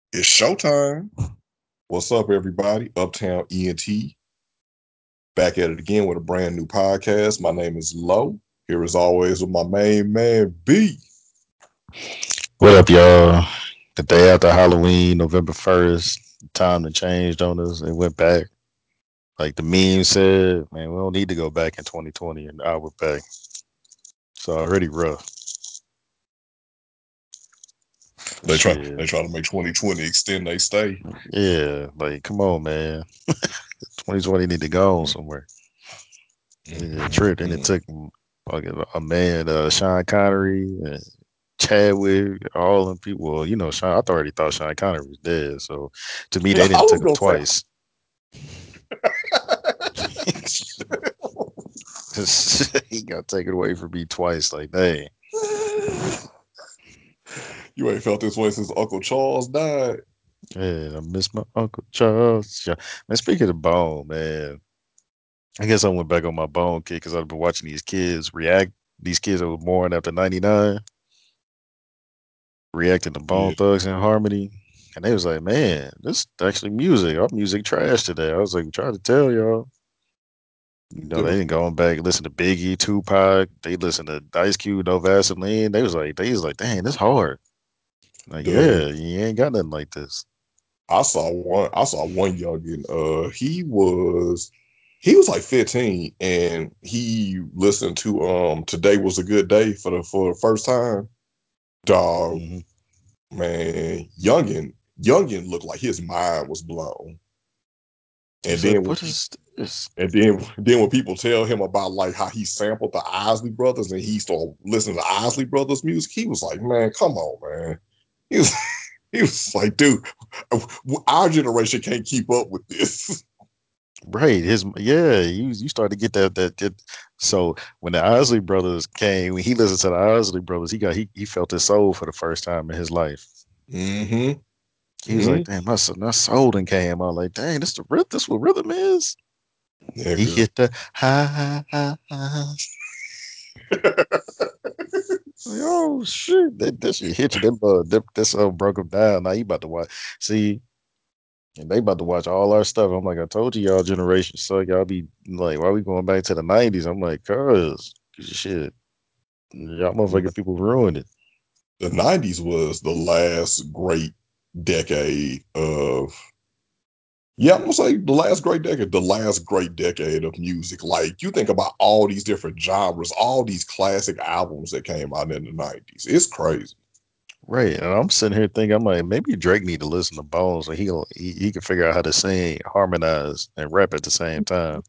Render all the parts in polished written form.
It's showtime. What's up, everybody? Uptown ENT back at it again with a brand new podcast. My name is Low. Here, as always, with my main man B. What up, y'all? The day after Halloween, November 1st, time to changed on us. It went back. Like the meme said, man, we don't need to go back in 2020 and now we're back. It's already rough. They try Shit. they try to make 2020 extend they stay. Yeah, like, come on, man. 2020 need to go on somewhere. Yeah, trip. Then it Mhm. took like a man, Sean Connery, Chadwick, all them people. Well, Sean, I already thought Sean Connery was dead. So to me, they I didn't was take him gonna say twice. He got taken away from me twice. Like, dang. you ain't felt this way since Uncle Charles died. Yeah, I miss my Uncle Charles. Yeah. Man, speaking of Bone, man, I guess I went back on my Bone kick because I've been watching these kids react. These kids that were born after 99 reacting to Bone Yeah, Thugs and Harmony. And they was like, man, this actually music. Our music trash today. I was like, trying to tell y'all. They them, didn't go back listen to Biggie, Tupac. They listened to Ice Cube, No Vaseline. They was like, dang, this hard. Like, the yeah, you ain't got nothing like this. I saw one youngin. He was like 15 and he listened to Today Was a Good Day for the first time. Dog, Hmm. man, youngin looked like his mind was blown. And He's like, then when what people is this? and then when people tell him about like how he sampled the Isley Brothers and he started listening to Isley Brothers music, he was like, man, come on, man. He was he was like, dude, our generation can't keep up with this. Right. You started to get that. So when the Isley brothers came, when he listened to the Isley brothers, he felt his soul for the first time in his life. Mm-hmm. He was Mm-hmm. like, damn, my soul done came out. Like, dang, this what rhythm is. Yeah, He because hit the ha ha ha. Like, oh shit, that shit hit you. That song broke him down. Now you about to watch. See, and they about to watch all our stuff. I'm like, I told you, y'all generation suck. Y'all be like, why we going back to the '90s? I'm like, cause shit, y'all motherfucking people ruined it. the 90s was the last great decade of yeah, I'm gonna say the last great decade of music. Like you think about all these different genres, all these classic albums that came out in the 90s. It's crazy. Right, and I'm sitting here thinking, I'm like, maybe Drake need to listen to Bones, so he can figure out how to sing, harmonize, and rap at the same time.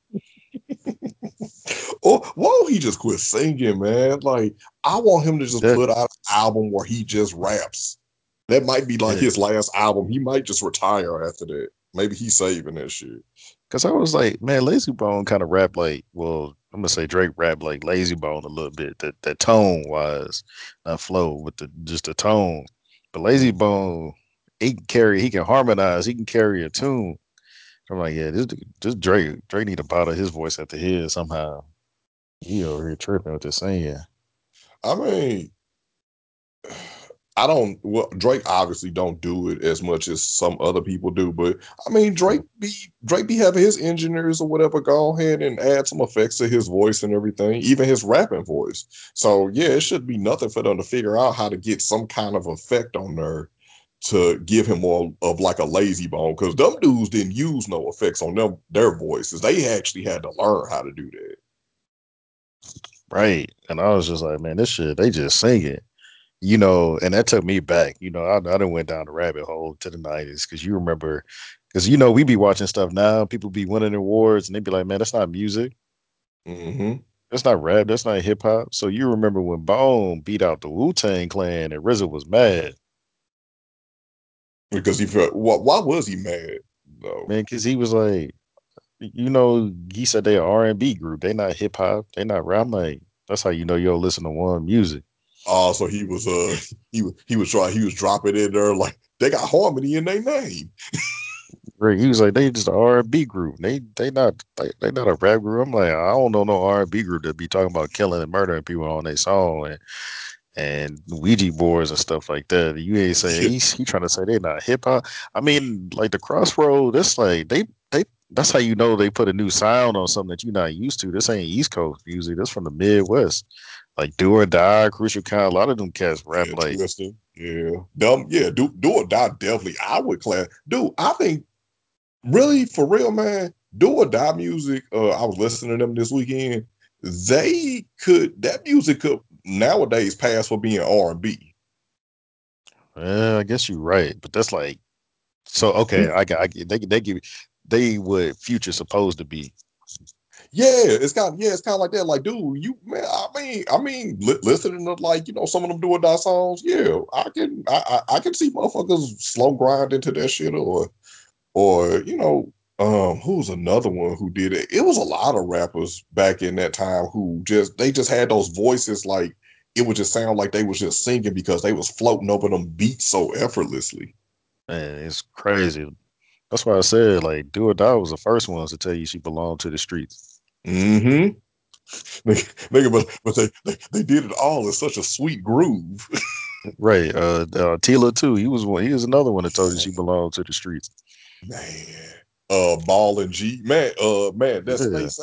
Or why don't he just quit singing, man? Like, I want him to just That put out an album where he just raps. That might be like yeah, his last album. He might just retire after that. Maybe he's saving that shit. because I was like, man, Lazy Bone kind of rap like, well, I'm gonna say Drake rap like Lazy Bone a little bit, that tone wise, not flow, but just the tone. But Lazy Mhm. Bone, he can harmonize, he can carry a tune. I'm like, yeah, this Drake need to bottle his voice at the head somehow. He over here tripping with this saying. I mean, I don't. Well, Drake obviously don't do it as much as some other people do, but I mean, Drake be having his engineers or whatever go ahead and add some effects to his voice and everything, even his rapping voice. So yeah, it should be nothing for them to figure out how to get some kind of effect on there to give him more of like a lazy bone because them dudes didn't use no effects on their voices. They actually had to learn how to do that. Right. And I was just like, man, this shit, they just sing it. And that took me back. I done went down the rabbit hole to the 90s because you remember, because, we be watching stuff now, people be winning awards and they be like, man, that's not music. Hmm. That's not rap. That's not hip hop. So you remember when Bone beat out the Wu Tang Clan and RZA was mad, Because he felt, why was he mad though? man, because he was like, he said they R&B group. They not hip hop. They not rap. I'm like, that's how you don't listen to one music. So he was he was dropping in there like they got harmony in their name. Right. He was like, they just an R&B group. They not a rap group. I'm like, I don't know no R&B group that be talking about killing and murdering people on their song. and Ouija boards and stuff like that. You ain't saying Yeah, he trying to say they not hip hop. I mean, like the Crossroad, that's like they that's how you know they put a new sound on something that you're not used to. This ain't East Coast music. That's from the Midwest. Like Do or Die, Crucial Count. A lot of them cats rap yeah, like Twister. Yeah, dumb. Yeah, do or die. Definitely, I would class. Dude, I think really for real, man. Do or die music. I was listening to them this weekend. That music could nowadays pass for being R&B. I guess you're right, but that's like so. Okay, I get they give they what Future supposed to be. Yeah, it's kind of like that. Like, dude, you man, listening to like some of them do or die songs. Yeah, I can see motherfuckers slow grind into that shit, or who's another one who did it? It was a lot of rappers back in that time who just had those voices like it would just sound like they was just singing because they was floating over them beats so effortlessly. Man, it's crazy. That's why I said like Do or Die was the first ones to tell you she belonged to the streets. Mm-hmm. But they did it all in such a sweet groove. Right. Tila too. He was one. He was another one that told you she belonged to the streets. Man, Ball and G, man, Yeah.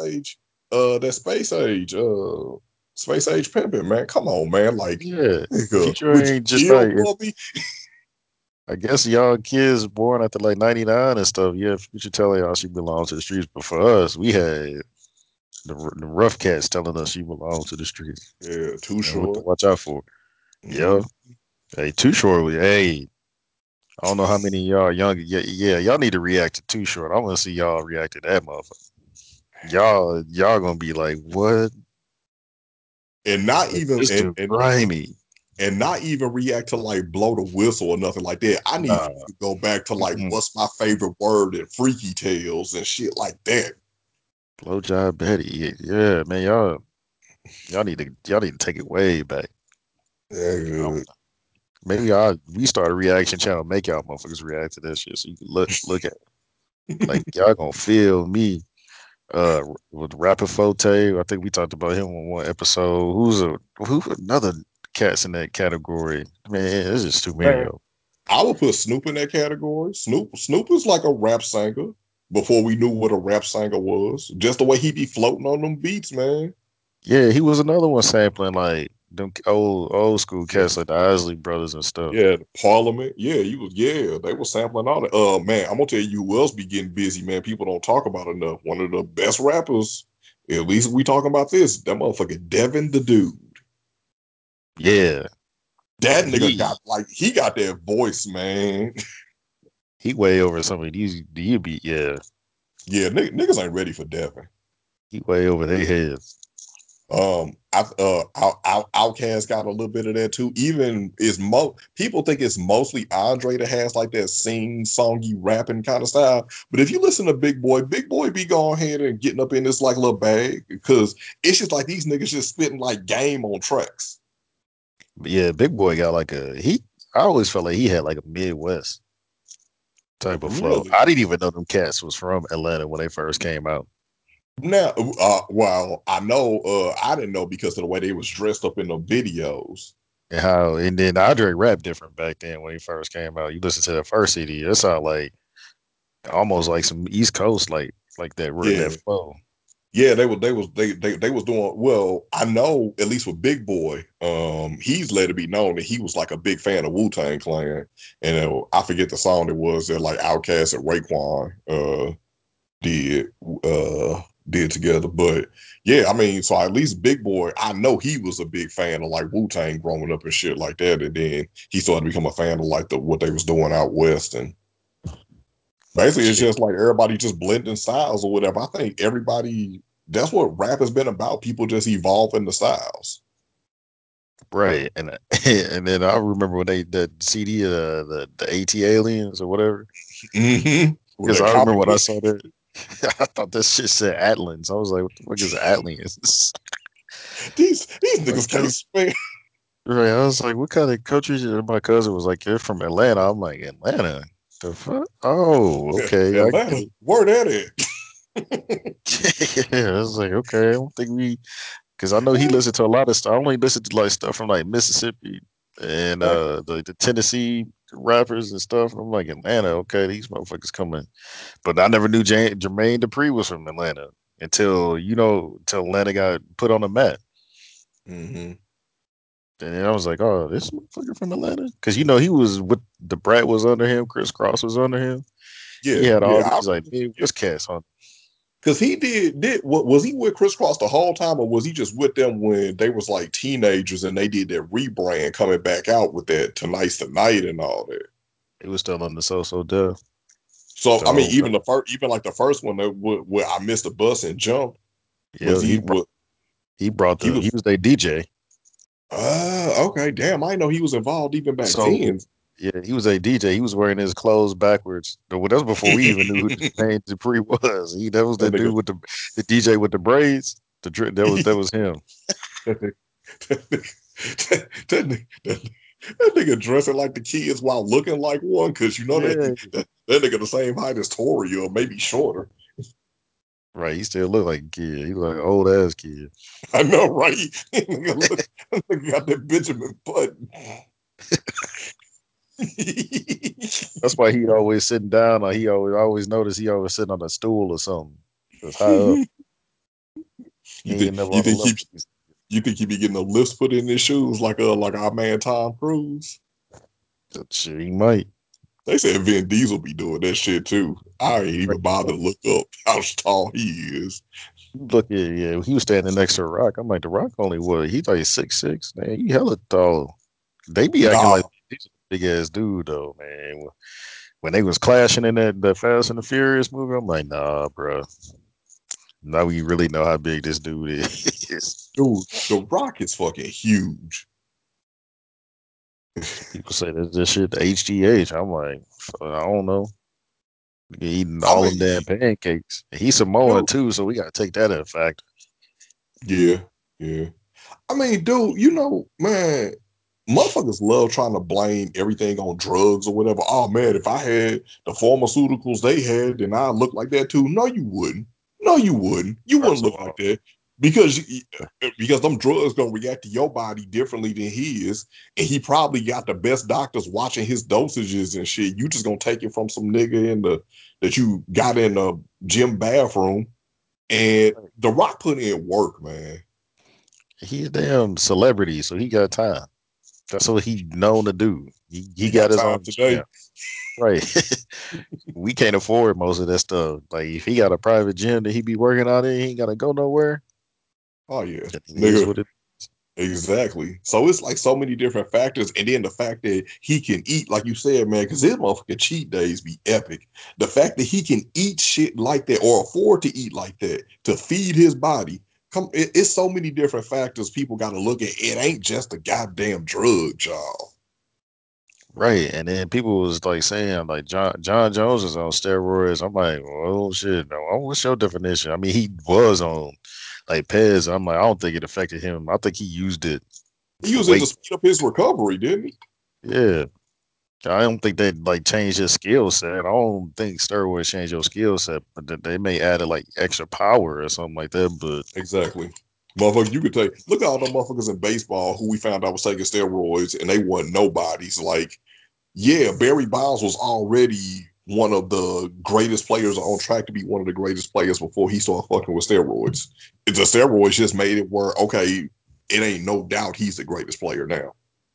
Space Age pimping, man. Come on, man. Like, Yeah. nigga, Future would you ain't just kill like for me? I guess y'all kids born after like 99 and stuff. Yeah, Future telling y'all she belongs to the streets. But for us, we had the rough cats telling us she belongs to the streets. Yeah, Too And what to Short. watch out for. Yeah. Mm. Hey, Too Short. Hey, I don't know how many of y'all young. Yeah, yeah, y'all need to react to Too Short. I want to see y'all react to that motherfucker. Y'all gonna be like, what? And not Like, even this dude grimy. and not even react to like blow the whistle or nothing like that. I need for you Nah. to go back to like Mm-mm. what's my favorite word and Freaky Tales and shit like that. Blowjob Betty. Yeah, yeah, man. Y'all need to take it way back. Yeah, Maybe I restart a reaction channel, make y'all motherfuckers react to that shit so you can look at it. Like y'all gonna feel me. With Rapper Forte, I think we talked about him on one episode. Who another cats in that category? Man, there's just too many man. of them. I would put Snoop in that category. Snoop is like a rap singer before we knew what a rap singer was. Just the way he be floating on them beats, man. Yeah, he was another one sampling like them old school Yeah, cats like the Isley Brothers and stuff. yeah, the Parliament. Yeah, he was. Yeah, they were sampling all that. Man, I'm gonna tell you who else be getting busy, man. People don't talk about enough. One of the best rappers, at least we talking about this. That motherfucker Devin the Dude. Yeah, That and nigga got like he got that voice, man. he way over some of these. You be yeah, Yeah, niggas ain't ready for Devin. he way over their heads. Outkast got a little bit of that too. Even is people think it's mostly Andre that has like that sing songy rapping kind of style. But if you listen to Big Boy be going ahead and getting up in this like little bag because it's just like these niggas just spitting like game on tracks. But yeah, Big Boy got like a he. I always felt like he had like a Midwest type of flow. Really? I didn't even know them cats was from Atlanta when they first came out. Now, well, I know, I didn't know because of the way they was dressed up in the videos. And then Andre rap different back then when he first came out. You listen to the first CD, it sounded like almost like some East Coast like that Yeah, flow. yeah, they was doing well. I know at least with Big Boy, he's let it be known that he was like a big fan of Wu Tang Clan, and I forget the song it was that like Outkast and Raekwon did did together. But yeah, I mean, so at least Big Boy, I know he was a big fan of like Wu Tang growing up and shit like that, and then he started to become a fan of like what they was doing out west and. Basically, it's Shit. just like everybody just blending styles or whatever. I think everybody, that's what rap has been about. People just evolving the styles. Right. And and then I remember when they the CD the AT aliens or whatever. Mm-hmm. With Because that I remember comic when I book. saw that I thought that shit said Atlan's. I was like, what the fuck is Atlians? These Like, niggas can't spell. right. I was like, what kind of country? And my cousin was like, you're from Atlanta. I'm like, Atlanta? The fuck? Oh, okay. I Atlanta, get where that at? it. Yeah, I was like, okay. I don't think we. because I know he listened to a lot of stuff. I only listened to like stuff from like Mississippi and Back, the Tennessee rappers and stuff. I'm like Atlanta, okay, these motherfuckers coming. But I never knew Jermaine Dupri was from Atlanta until Atlanta got put on the map. hmm And I was like, oh, this motherfucker from Atlanta, because he was with the Brat was under him, Chris Cross was under him. He yeah, had all yeah. I these like remember. Yeah, Midwest cats on. because he did what was he with Chris Cross the whole time, or was he just with them when they was like teenagers and they did that rebrand coming back out with that Tonight's the Night and all that? He was still on the So Def So the I mean, whole even time. the first, even like the first one that where I missed the bus and jumped, was Yeah, he was he brought he he was was their DJ. okay, damn, I didn't know he was involved even back So then. yeah, he was a DJ. He was wearing his clothes backwards. But that was before we even knew who Jermaine Dupri was. That was That that dude nigga, with the DJ with the braids. That was him. that nigga, that nigga dressing like the kids while looking like one, because you know Yeah, that nigga the same height as Tori or maybe shorter. right. He still looked like a kid. He looked like an old ass kid. I know, right? Nigga, look, nigga got that Benjamin Button. That's why he always sitting down. Or he always noticed he always sitting on a stool or something. That's high up. you He think ain't never you on the think he lift. you think he be getting the lifts put in his shoes like our man Tom Cruise? Shit, he might. They said Vin Diesel be doing that shit too. I ain't even bother to look up how tall he is. Look at yeah, he was standing next to Rock. I'm like, the Rock only what? He's like 6'6". Man, he hella tall. They be acting like Nah, he's a big ass dude though, man. When they was clashing in that Fast and the Furious movie, I'm like, nah, bro. Now we really know how big this dude is. dude, The Rock is fucking huge. People say that this shit HGH. I'm like, I don't know. Eating I all them mean, damn pancakes. He's Samoan dude, too, so we gotta take that in fact. yeah, yeah. I mean, dude, man, motherfuckers love trying to blame everything on drugs or whatever. Oh man, if I had the pharmaceuticals they had, then I'd look like that too. No, you wouldn't. No, you wouldn't. You wouldn't First of look like all, that because because them drugs gonna react to your body differently than his, and he probably got the best doctors watching his dosages and shit. You just gonna take it from some nigga in the that you got in the gym bathroom, and The Rock put in work, man. he a damn celebrity, so he got time. That's what he known to do. He He got got his time own today. gym. Right. We can't afford most of that stuff. Like if he got a private gym that he be working out in, he ain't gotta go nowhere. Oh yeah, That is nigga. what it Exactly. So it's like so many different factors, and then the fact that he can eat, like you said, man, because his motherfucking cheat days be epic. The fact that he can eat shit like that or afford to eat like that to feed his body, it's so many different factors people got to look at. It ain't just a goddamn drug, y'all. right. And then people was like saying like John Jones is on steroids. I'm like, well shit, no. What's your definition? I mean, he was on like Pez. I'm like, I don't think it affected him. I think he used it He for used it to weight. speed up his recovery, didn't he? Yeah. I don't think they like changed his skill set. I don't think steroids change your skill set, but they may add like extra power or something like that. But Exactly. Motherfucker, you could take look at all the motherfuckers in baseball who we found out was taking steroids and they weren't nobodies. Like yeah, Barry Bonds was already one of the greatest players on track to be one of the greatest players before he started fucking with steroids. The steroids just made it where, okay, it ain't no doubt he's the greatest player now.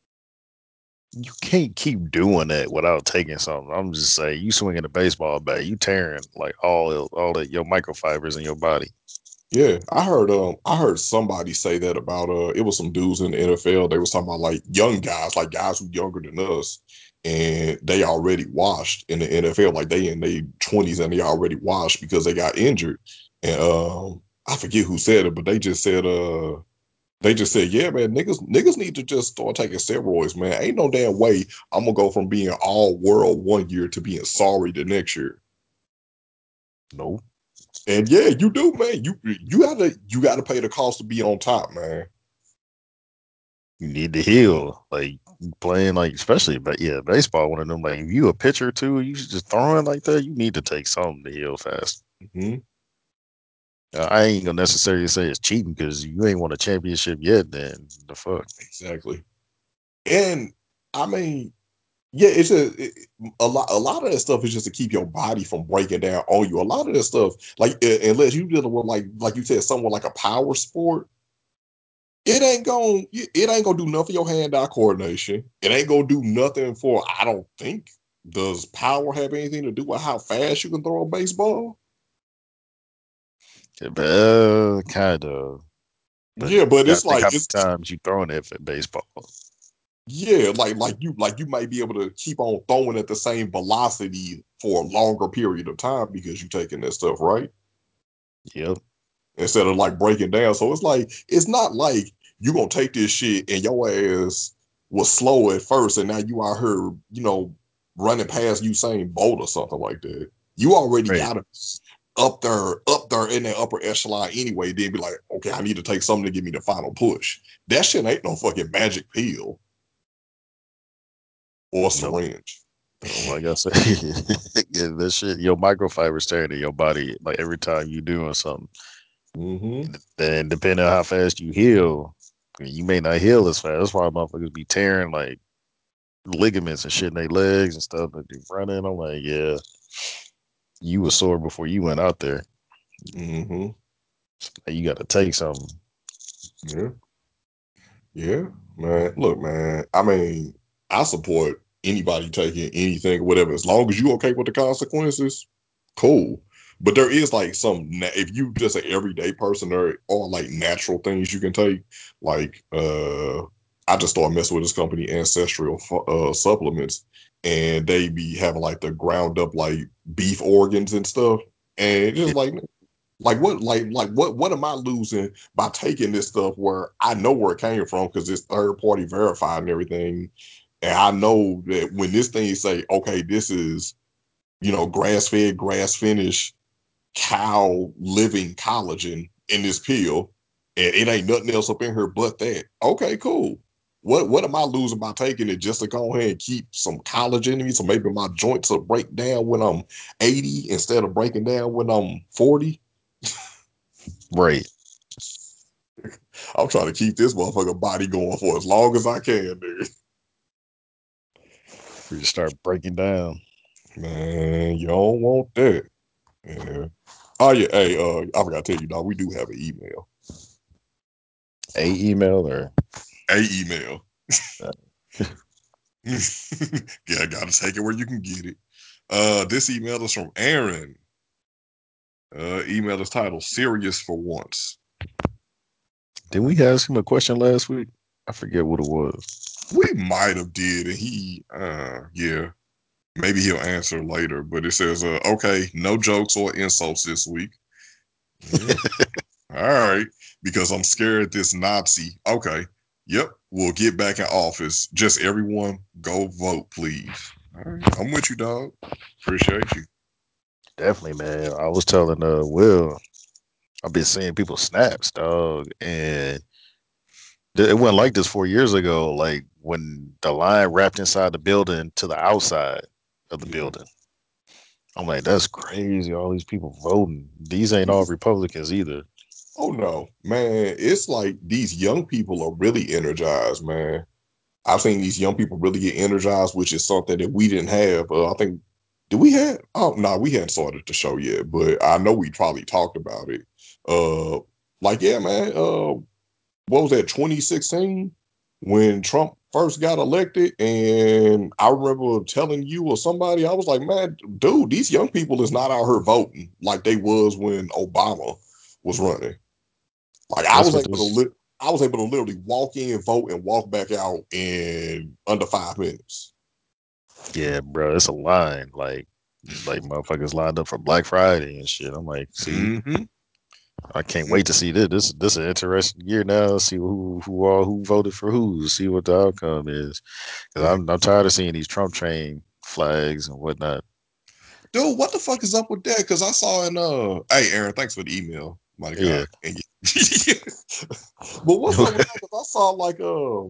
you can't keep doing that without taking something. I'm just saying, you swinging a baseball bat, you tearing like all that your microfibers in your body. Yeah, I heard somebody say that about it was some dudes in the NFL. They was talking about like young guys, like guys who younger than us, and they already washed in the NFL, like they in their 20s and they already washed because they got injured. And I forget who said it, but they just said, yeah, man, niggas need to just start taking steroids, man. Ain't no damn way I'm gonna go from being all world one year to being sorry the next year. No, And yeah, you do, man. You gotta pay the cost to be on top, man. you need to heal. Like playing like especially, but yeah, baseball. One of them like if you a pitcher too, you should just throwing like that. You need to take something to heal fast. Hmm I ain't gonna necessarily say it's cheating because you ain't won a championship yet. Then the fuck, Exactly. And I mean, yeah, it's a lot of that stuff is just to keep your body from breaking down on you. A lot of that stuff, like unless you dealing with like you said, someone like a power sport, it ain't gonna do nothing for your hand-eye coordination. It ain't gonna do nothing for, I don't think. Does power have anything to do with how fast you can throw a baseball? kind of. But Yeah, you but gotta it's think like how many it's times you throwing it for baseball. yeah, like you might be able to keep on throwing at the same velocity for a longer period of time because you're taking that stuff, right? Yep. Instead of like breaking down. So it's not like you gonna take this shit and your ass was slow at first and now you out here, running past Usain Bolt or something like that. You already Right. got it up there in that upper echelon anyway. Then be like, okay, I need to take something to give me the final push. That shit ain't no fucking magic pill or Nope. syringe. Like I said, yeah, that shit, your microfiber staying in your body like every time you doing something. Mm-hmm. Then depending on how fast you heal, you may not heal as fast. That's why motherfuckers be tearing like ligaments and shit in their legs and stuff that they running. I'm like, yeah, you were sore before you went out there. Mm-hmm. You got to take something. Yeah. Yeah, man. Look, man. I mean, I support anybody taking anything, whatever, as long as you okay with the consequences. Cool. But there is like if you just an everyday person, there are like natural things you can take. Like, I just started messing with this company, Ancestral Supplements, and they be having like the ground up like beef organs and stuff, and it's Yeah, just what am I losing by taking this stuff where I know where it came from because it's third party verified and everything. And I know that when this thing say, okay, this is, grass fed, grass finished cow living collagen in this pill, and it ain't nothing else up in here but that. Okay, cool. What am I losing by taking it just to go ahead and keep some collagen in me? So maybe my joints will break down when I'm 80 instead of breaking down when I'm 40. right. I'm trying to keep this motherfucker body going for as long as I can, dude. We just start breaking down. Man, you don't want that. Yeah. Oh yeah, hey, I forgot to tell you, dog. We do have an email. A email or A email. uh, Yeah, gotta take it where you can get it. This email is from Aaron. Email is titled "Serious for Once." didn't we ask him a question last week? I forget what it was. We might have did, and yeah, maybe he'll answer later. But it says, okay, no jokes or insults this week. Yeah. All right, because I'm scared this Nazi. Okay, yep, we'll get back in office. Just everyone go vote, please. All right, I'm with you, dog. Appreciate you. Definitely, man. I was telling Will, I've been seeing people snaps, dog, and it wasn't like this 4 years ago. Like when the line wrapped inside the building to the outside of the Yeah. building. I'm like, that's crazy. All these people voting. These ain't all Yes. Republicans either. Oh no, man! It's like these young people are really energized, man. I've seen these young people really get energized, which is something that we didn't have. I think, did we have? Oh no, we hadn't started the show yet, but I know we probably talked about it. Uh, like yeah, man. What was that, 2016 when Trump first got elected? And I remember telling you or somebody, I was like, man, dude, these young people is not out here voting like they was when Obama was running. Like I That's was what able to this. I was able to literally walk in, vote, and walk back out in under 5 minutes. Yeah, bro. It's a line. Like motherfuckers lined up for Black Friday and shit. I'm like, see, Mm-hmm. I can't wait to see this. This is an interesting year now. See who voted for who. See what the outcome is. Because Yeah. I'm tired of seeing these Trump train flags and whatnot. Dude, what the fuck is up with that? Because I saw in hey Aaron, thanks for the email, my guy. Yeah. And but what's up with that? Because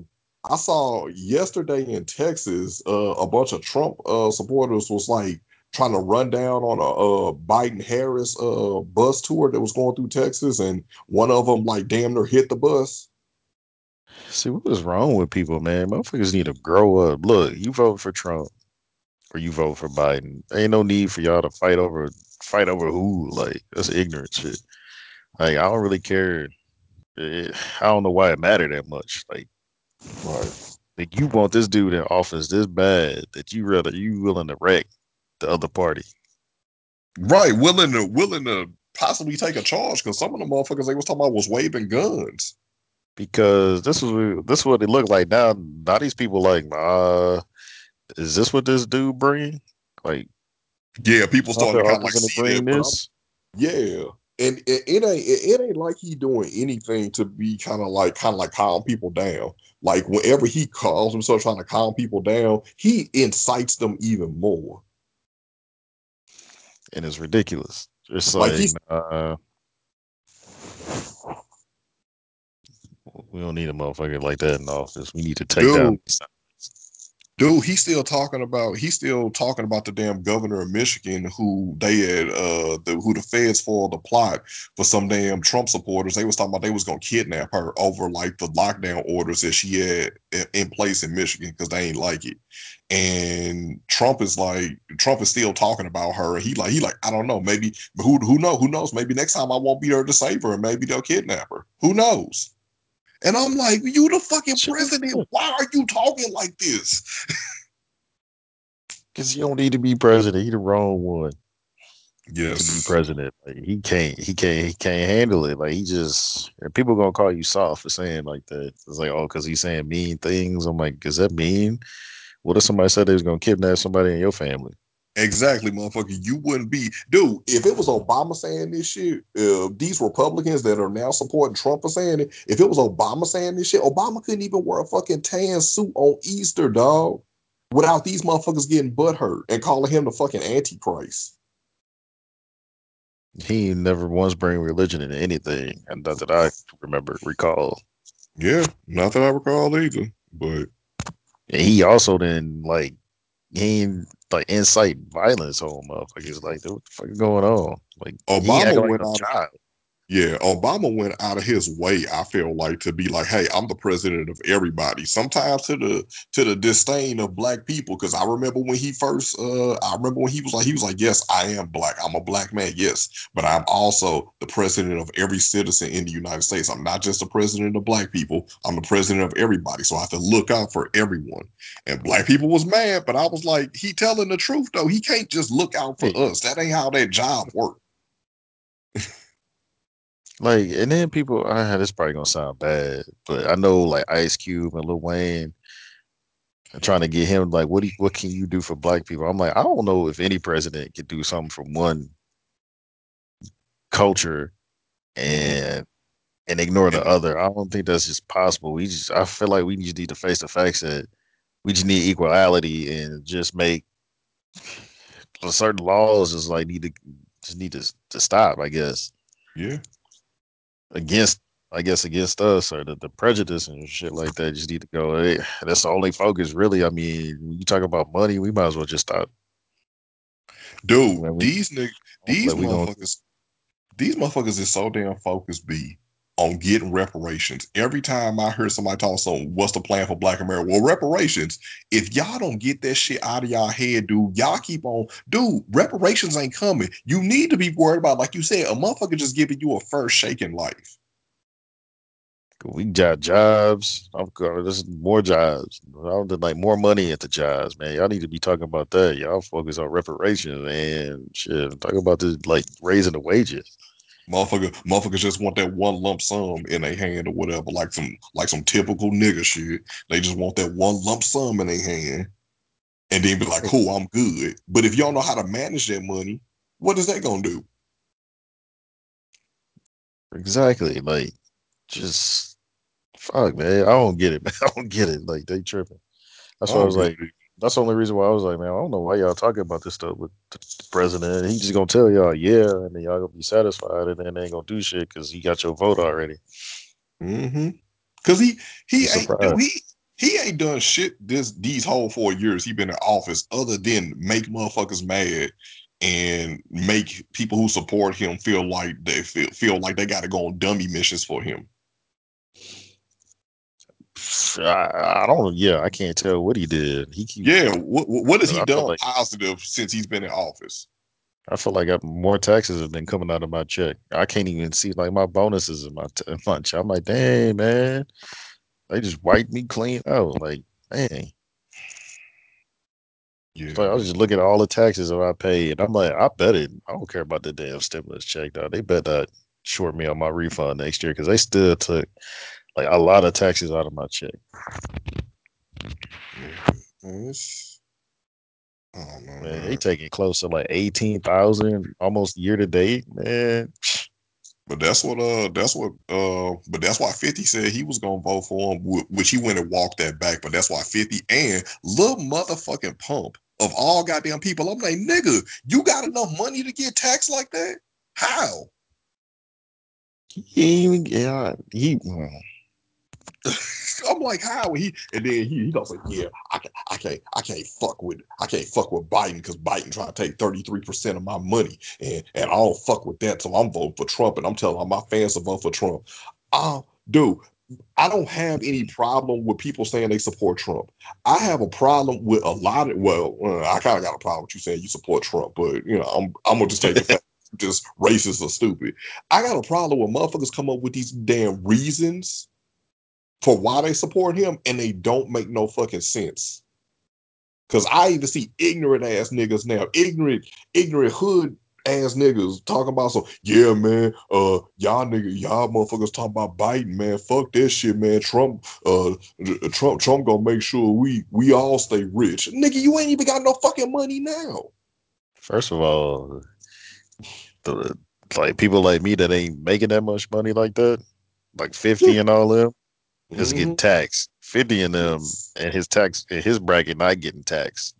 I saw yesterday in Texas, a bunch of Trump supporters was like trying to run down on a Biden Harris bus tour that was going through Texas, and one of them like damn near hit the bus. See, what is wrong with people, man? Motherfuckers need to grow up. Look, you vote for Trump or you vote for Biden. Ain't no need for y'all to fight over who. Like that's ignorant shit. Like I don't really care. I don't know why it mattered that much. Right. Like you want this dude in office this bad that you willing to wreck the other party Right, willing to possibly take a charge because some of the motherfuckers they was talking about was waving guns. because this is what it looked like now. Now these people like, is this what this dude bring? Like Yeah, people Trump starting in to kind of like office and he see bring that, but I'm this yeah, and it ain't like he doing anything to be kind of like calm people down. Like whenever he calls himself trying to calm people down, he incites them even more. and it's ridiculous. It's Like like, he's we don't need a motherfucker like that in office. We need to take dude, down these. Dude, he's still talking about the damn governor of Michigan who they had who the feds foiled the plot for some damn Trump supporters. They was talking about they was gonna kidnap her over like the lockdown orders that she had in place in Michigan because they ain't like it. And Trump is still talking about her. And he like I don't know, maybe but who knows, maybe next time I won't be there to save her and maybe they'll kidnap her. Who knows? And I'm like, you the fucking president. Why are you talking like this? Because you don't need to be president. He the wrong one to be Yes. president. Like he can't handle it. Like he just and people gonna call you soft for saying like that. It's like, oh, because he's saying mean things. I'm like, is that mean? What if somebody said they was gonna kidnap somebody in your family? Exactly, motherfucker. You wouldn't be, dude. If it was Obama saying this shit, these Republicans that are now supporting Trump are saying it. If it was Obama saying this shit, Obama couldn't even wear a fucking tan suit on Easter, dog, without these motherfuckers getting butthurt and calling him the fucking Antichrist. He never once bring religion into anything, and not that I recall. Yeah, not that I recall either. But And he also then like he ain't like incite violence on motherfuckers. Like, what the fuck is going on? Like he Obama acting like went a out. child. Yeah, Obama went out of his way, I feel like, to be like, hey, I'm the president of everybody. Sometimes to the disdain of black people. Cause I remember when he was like, yes, I am black. I'm a black man, yes. But I'm also the president of every citizen in the United States. I'm not just the president of black people. I'm the president of everybody. So I have to look out for everyone. And black people was mad, but I was like, he telling the truth though. He can't just look out for Hey, us. That ain't how that job works. like, and then people, this probably gonna sound bad, but I know like Ice Cube and Lil Wayne are trying to get him like, what can you do for black people? I'm like, I don't know if any president can do something for one culture Mhm. and ignore the And other. I don't think that's just possible. I feel like we just need to face the facts that we just need equality and just make certain laws just need to stop. yeah. Against against us or the prejudice and shit like that just need to go. Hey, that's the only focus, really. I mean, when you talk about money, we might as well just stop. Dude, When we these like we gonna motherfuckers, these motherfuckers is so damn focused be on getting reparations. Every time I hear somebody talk something, what's the plan for Black America? Well, reparations. If y'all don't get that shit out of y'all head, dude, y'all keep on, dude. Reparations ain't coming. You need to be worried about, like you said, a motherfucker just giving you a first shake in life. we got jobs. I'm going. This is more jobs. I don't like more money at the jobs, man. Y'all need to be talking about that. Y'all focus on reparations and shit. Talk about this like raising the wages. Motherfuckers just want that one lump sum in their hand or whatever, like some typical nigga shit. They just want that one lump sum in their hand and then be like, cool, I'm good. But if y'all know how to manage that money, what is that gonna do? Exactly. Like just fuck, man. I don't get it, man. I don't get it. Like they tripping. That's I why I don't was get like, it. that's the only reason why I was like, man, I don't know why y'all talking about this stuff with the president. He just gonna tell y'all, yeah, and then y'all gonna be satisfied, and then they ain't gonna do shit because he got your vote already. Mm-hmm. Cause he Be ain't dude, surprised. he ain't done shit these whole 4 years he been in office other than make motherfuckers mad and make people who support him feel like feel like they got to go on dummy missions for him. I don't. Yeah, I can't tell what he did. He keep. Yeah, what has he I feel done like positive since he's been in office? more taxes have been coming out of my check. I can't even see like my bonuses in my check. I'm like, dang man, they just wiped me clean out. Like, dang. So Yeah, I was just looking at all the taxes that I paid. I'm like, I bet it. I don't care about the damn stimulus check, though. They bet that short me on my refund next year because they still took like a lot of taxes out of my check. yeah. I don't know, Man, they man. taking close to like 18,000 almost year to date, man. But that's why 50 said he was gonna vote for him, which he went and walked that back. But that's why 50 and little motherfucking Pump of all goddamn people, I'm like, nigga, you got enough money to get taxed like that? How? Yeah, I'm like, how? And then he goes like, yeah, I can't fuck with Biden because Biden trying to take 33% of my money, and I don't fuck with that, so I'm voting for Trump, and I'm telling all my fans to vote for Trump. Dude, I don't have any problem with people saying they support Trump. I have a problem with a lot of I kind of got a problem with you saying you support Trump, but I'm gonna just take the fact just racist or stupid. I got a problem when motherfuckers come up with these damn reasons for why they support him and they don't make no fucking sense. Cause I even see ignorant ass niggas now, ignorant hood ass niggas talking about yeah, man, y'all motherfuckers talking about Biden, man. Fuck that shit, man. Trump gonna make sure we all stay rich. Nigga, you ain't even got no fucking money now. first of all, the like people like me that ain't making that much money like that, like 50 and all them, is getting Mm-hmm. taxed. 50 and them Yes. and his bracket not getting taxed.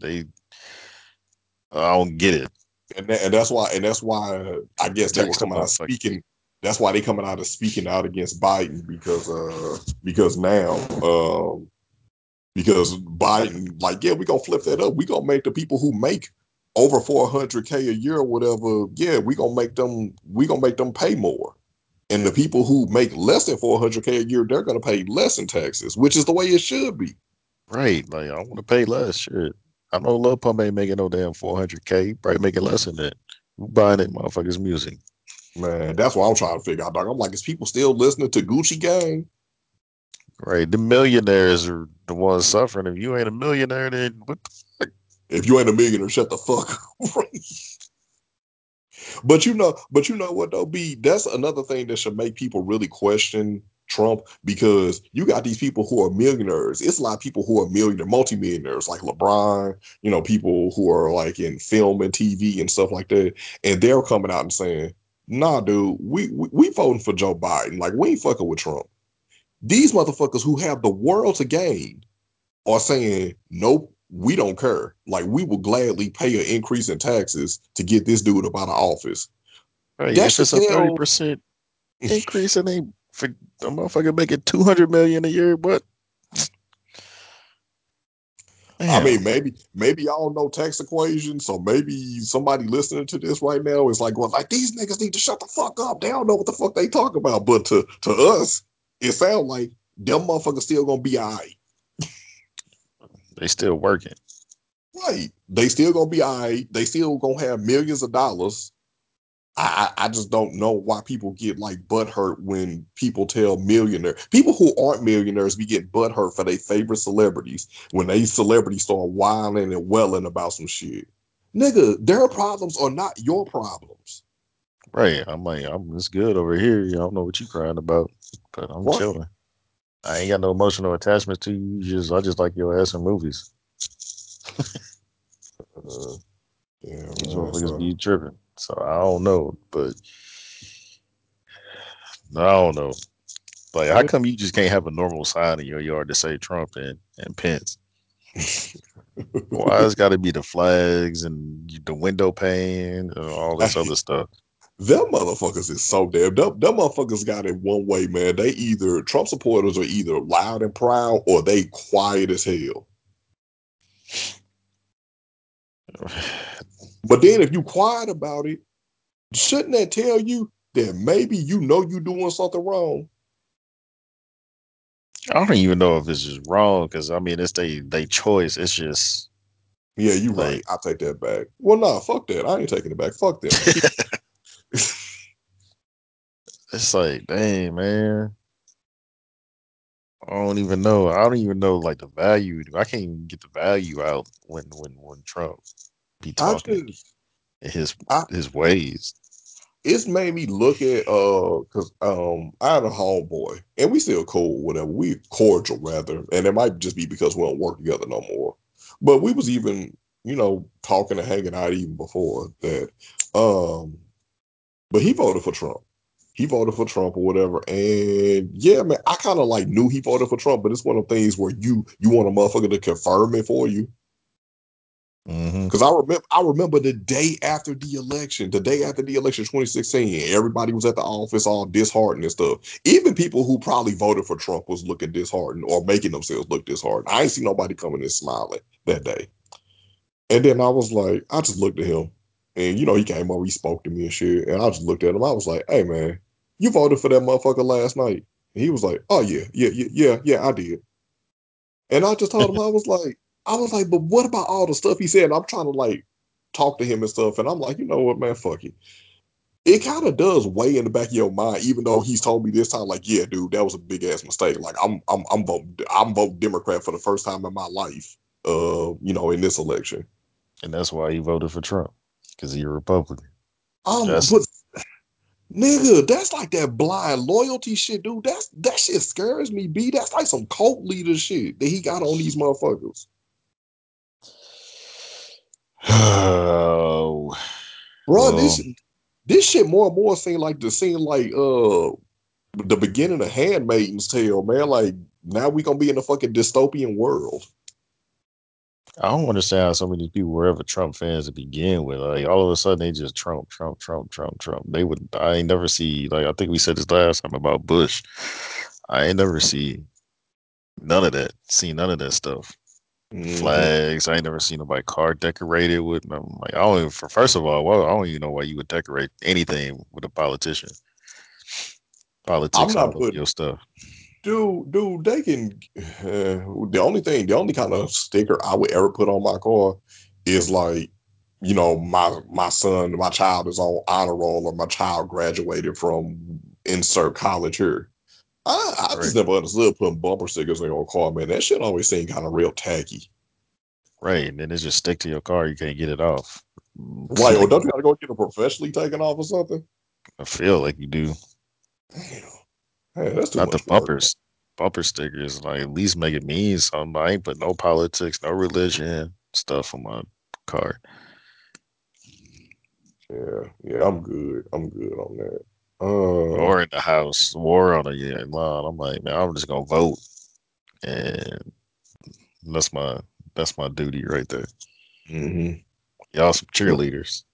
I don't get it. And that's why I guess they were Tax the coming out motherfucker. speaking. That's why they coming out and speaking out against Biden because now because Biden like yeah we gonna flip that up, we gonna make the people who make over 400K a year or whatever, yeah, we gonna make them pay more, and the people who make less than 400K a year, they're gonna pay less in taxes, which is the way it should be. Right. Like I want to pay less. Shit. I know Lil Pump ain't making no damn 400K. Probably making less than that. Who buying that motherfucker's music? Man, that's what I'm trying to figure out, dog. I'm like, is people still listening to Gucci Gang? Right. The millionaires are the ones suffering. If you ain't a millionaire, then what the fuck? If you ain't a millionaire, shut the fuck up. But you know what though, B? That's another thing that should make people really question Trump, because you got these people who are millionaires. It's a lot of people who are millionaire, multimillionaires, like LeBron, people who are like in film and TV and stuff like that. And they're coming out and saying, nah, dude, we voting for Joe Biden. Like, we ain't fucking with Trump. These motherfuckers who have the world to gain are saying, nope, we don't care. Like, we will gladly pay an increase in taxes to get this dude up out of office. Right. That If should it's a thirty tell. percent increase and they for a motherfucker making 200 million a year, what? I Damn. mean, maybe y'all know tax equations, so maybe somebody listening to this right now is like, well, like these niggas need to shut the fuck up. They don't know what the fuck they talk about. But to us, it sounds like them motherfuckers still gonna be all right. They still working. Right. They still gonna be all right. They still gonna have millions of dollars. I just don't know why people get like butthurt when people tell people who aren't millionaires be getting butthurt for their favorite celebrities when they celebrities start whining and welling about some shit. Nigga, their problems are not your problems. Right. I'm like, it's good over here. I don't know what you crying about, but I'm Right. chilling. I ain't got no emotional attachment to you. I just like your ass in movies. Uh, yeah, These man. motherfuckers So be tripping. So I don't know, but I don't know. Like, how yeah. come you just can't have a normal sign in your yard to say Trump and Pence? Why it's got to be the flags and the window pane and all this other stuff? Them motherfuckers is so damn. Them motherfuckers got it one way, man. They either Trump supporters are either loud and proud or they quiet as hell. But then if you quiet about it, shouldn't that tell you that maybe you know you doing something wrong? I don't even know if it's just wrong because I mean it's they choice. It's just Yeah, you right. like I take that back. Well, nah, fuck that. I ain't taking it back. Fuck them. Keep. it's like, dang man, I don't even know. I don't even know like the value. I can't even get the value out when Trump be I talking just in I his ways. it's made me look at because I had a homeboy and we still cool, whatever. We cordial rather, and it might just be because we don't work together no more. But we was even, talking and hanging out even before that. Um, but he voted for Trump. He voted for Trump or whatever. And yeah, man, I kind of like knew he voted for Trump, but it's one of the things where you want a motherfucker to confirm it for you. Hmm. Because I remember the day after the election 2016, everybody was at the office all disheartened and stuff. Even people who probably voted for Trump was looking disheartened or making themselves look disheartened. I ain't see nobody coming in smiling that day. And then I was like, I just looked at him and he came over, he spoke to me and shit. And I just looked at him. I was like, hey man, you voted for that motherfucker last night. And he was like, oh yeah, yeah, yeah, yeah, yeah, I did. And I just told him, I was like, but what about all the stuff he said? And I'm trying to like talk to him and stuff. And I'm like, you know what, man, fuck it. It kind of does weigh in the back of your mind, even though he's told me this time, like, yeah, dude, that was a big ass mistake. Like, I'm voting Democrat for the first time in my life. In this election. And that's why he voted for Trump because he's a Republican. That's But nigga, that's like that blind loyalty shit, dude. That shit scares me, B. That's like some cult leader shit that he got on these motherfuckers. oh Bro, well. this shit more and more seem like the beginning of Handmaid's Tale, man. Like now we gonna be in a fucking dystopian world. I don't understand how so many people were ever Trump fans to begin with. Like all of a sudden they just Trump, Trump, Trump, Trump, Trump. They would I ain't never see like I think we said this last time about Bush. I ain't never see none of that. Seen none of that stuff. Hmm. Flags. I ain't never seen nobody car decorated with. I'm like I don't even. First of all, well, I don't even know why you would decorate anything with a politician. I'm Politics all not over putting your stuff. dude, they can the only kind of sticker I would ever put on my car is like, my child is on honor roll or my child graduated from insert college here. I Right. just never understood putting bumper stickers on your car, man. That shit always seemed kind of real tacky. Right. And then it just stick to your car. You can't get it off. Right. Or Like don't you gotta go get it professionally taken off or something? I feel like you do. Damn. Man, that's too Not the much work. bumper stickers. Like at least make it mean something. I ain't put no politics, no religion stuff on my car. Yeah, yeah, I'm good. I'm good on that. Uh, Or in the house, or on a yeah, lawn. I'm like, man, I'm just gonna vote, and that's my that's my duty right there. mhm. Y'all some cheerleaders.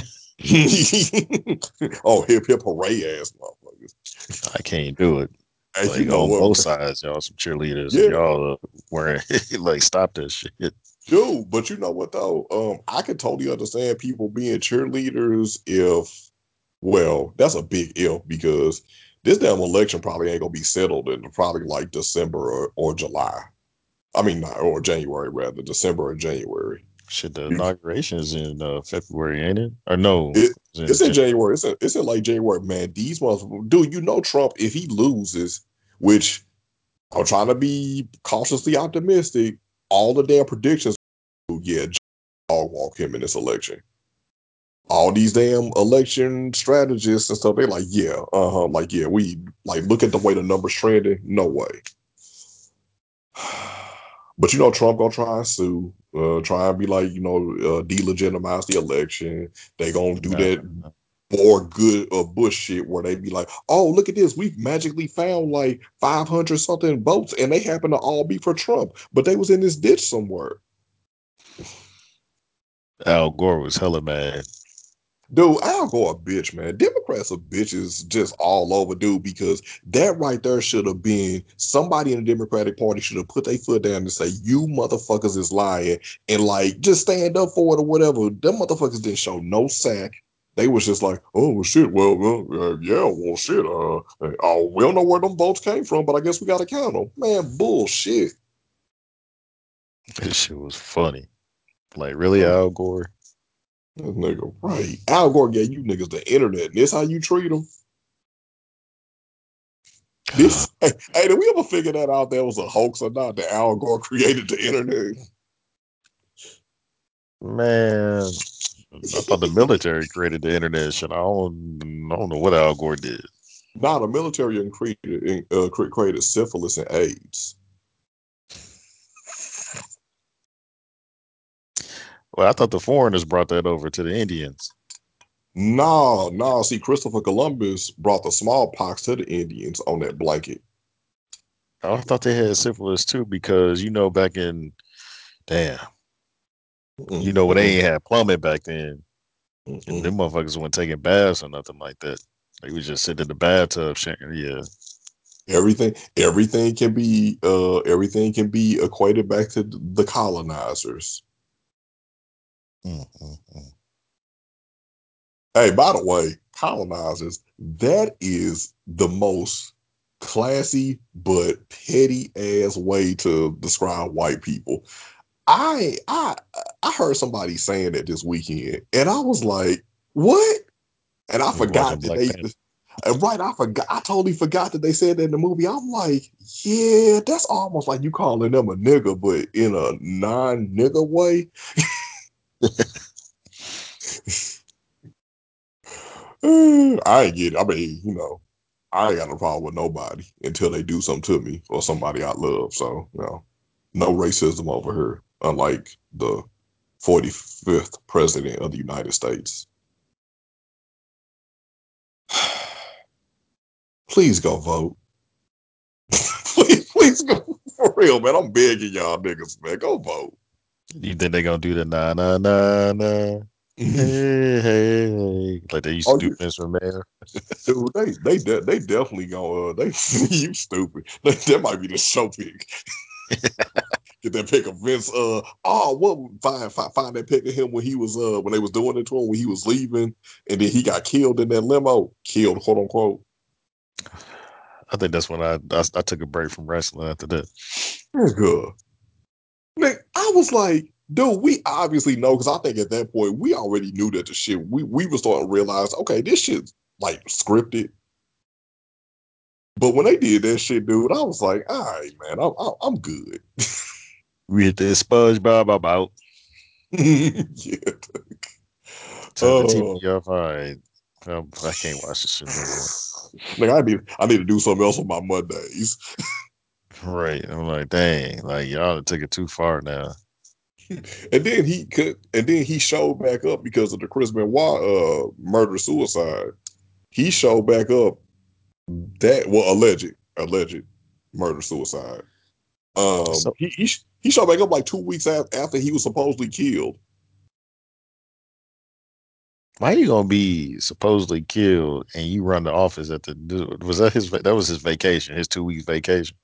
Oh, hip hip hooray ass motherfuckers. I can't do it. Hey, you Like know on what, both man? sides, y'all some cheerleaders, and Yeah, y'all wearing like stop that shit. dude. But you know what though? I could totally understand people being cheerleaders if, well, that's a big if because this damn election probably ain't gonna be settled in probably like December or July. I mean, not, or January rather, December or January. Shit, the inauguration is in February, ain't it? Or no, It it's in it's in January. It's in like January, man. These motherfuckers, dude. Trump if he loses, which I'm trying to be cautiously optimistic. All the damn predictions, yeah, dog walk him in this election. All these damn election strategists and stuff, they like, yeah, like yeah, we like look at the way the numbers trending. No way. But Trump gonna try and sue, try and be like, delegitimize the election. They gonna do Nah, that or good Bush shit where they be like, oh, look at this. We've magically found like 500 something votes and they happen to all be for Trump, but they was in this ditch somewhere. Al Gore was hella mad Dude, Al Gore a bitch, man. Democrats are bitches just all over, dude, because that right there should have been somebody in the Democratic Party should have put their foot down and say, you motherfuckers is lying and like just stand up for it or whatever. Them motherfuckers didn't show no sack. They was just like, oh shit, yeah, well shit, we don't know where them votes came from, but I guess we gotta count them. Man, bullshit. This shit was funny. Like, really, Uh, Al Gore? this nigga, right. Al Gore gave you niggas the internet, and this how you treat them? This hey, did we ever figure that out? That was a hoax or not? That Al Gore created the internet. Man, I thought the military created the internet. Shit, I don't know what Al Gore did. Nah, the military created syphilis and AIDS. Well, I thought the foreigners brought that over to the Indians. Nah, nah. See, Christopher Columbus brought the smallpox to the Indians on that blanket. I thought they had syphilis too because back in damn, when they Mm-mm, ain't had plumbing back then, and mm-mm. them motherfuckers weren't taking baths or nothing like that. They was just sitting in the bathtub, shaking. Yeah. Everything can be equated back to the colonizers. Mm, mm, mm. Hey, by the way, colonizers, that is the most classy but petty ass way to describe white people. I I I heard somebody saying that this weekend, and I was like, "What?" And I You watching forgot that Black they. Panther? Right, I forgot. I totally forgot that they said that in the movie. I'm like, yeah, that's almost like you calling them a nigga, but in a non-nigga way. I ain't get it. I mean, I ain't got no problem with nobody until they do something to me or somebody I love. So, no racism over here, unlike the 45th president of the United States. Please go vote. Please go for real, man. I'm begging y'all niggas, man. Go vote. You think they gonna do the nah nah nah nah? Hey, hey, hey, like they used to Oh, do you, Vince McMahon. dude, they definitely gonna they you stupid. That might be the show pick. Get that pick of Vince. What find that pick of him when he was when they was doing it to him when he was leaving, and then he got killed in that limo. Killed, quote unquote. I think that's when I took a break from wrestling after that. That's good. Nick, I was like, dude, we obviously know because I think at that point we already knew that the shit we were starting to realize, okay, this shit's like scripted. But when they did that shit, dude, I was like, all right, man, I'm good. We hit the SpongeBob. I'm out. Yeah. Turn the Uh, TV off. All right. I can't watch this shit no more. like I need to do something else on my Mondays. Right. I'm like, dang, like y'all took it too far now. And then he showed back up because of the Chris Benoit murder suicide. He showed back up that alleged murder suicide. So He showed back up like 2 weeks after he was supposedly killed. why you gonna be supposedly killed and you run the office at the was that that was his vacation, his 2 weeks vacation.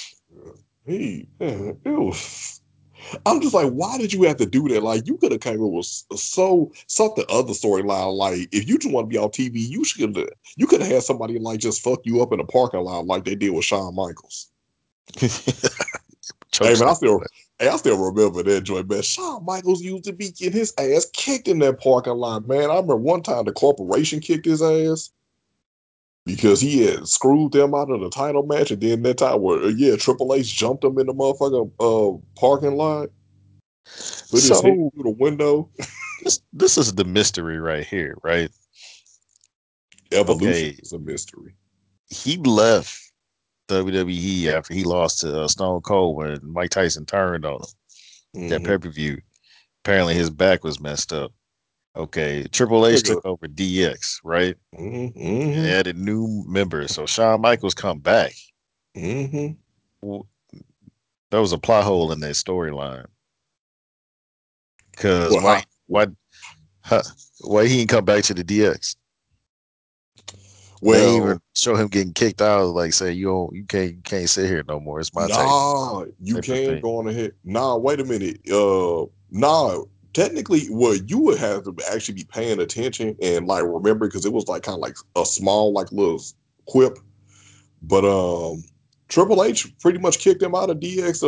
It was. I'm just like, why did you have to do that? Like, you could have came up with so something other storyline. Like, if you just want to be on TV, you could have had somebody like just fuck you up in a parking lot like they did with Shawn Michaels. Choke Hey man, slam. I still remember that joint, man. Shawn Michaels used to be getting his ass kicked in that parking lot, man. I remember one time the corporation kicked his ass because he had screwed them out of the title match, and then that time where Triple H jumped him in the motherfucking parking lot, put his head So through the window. this is the mystery right here, right? Evolution Okay, is a mystery. he left WWE after he lost to Stone Cold when Mike Tyson turned on him. That Mm-hmm. pay-per-view. Apparently his back was messed up. Okay, Triple H Nigga. took over DX, right? Mm-hmm. Added new members. So Shawn Michaels come back. Mm-hmm. Well, there was a plot hole in that storyline. Cause Well, why how? why Huh. Why he ain't come back to the DX? They ain't Well, even show him getting kicked out. Like say you can't sit here no more. It's my nah, you type of can thing. go on ahead. Nah, wait a minute. Nah. Technically, well, you would have to actually be paying attention and like remember because it was like kind of like a small like little quip. But Triple H pretty much kicked him out of DX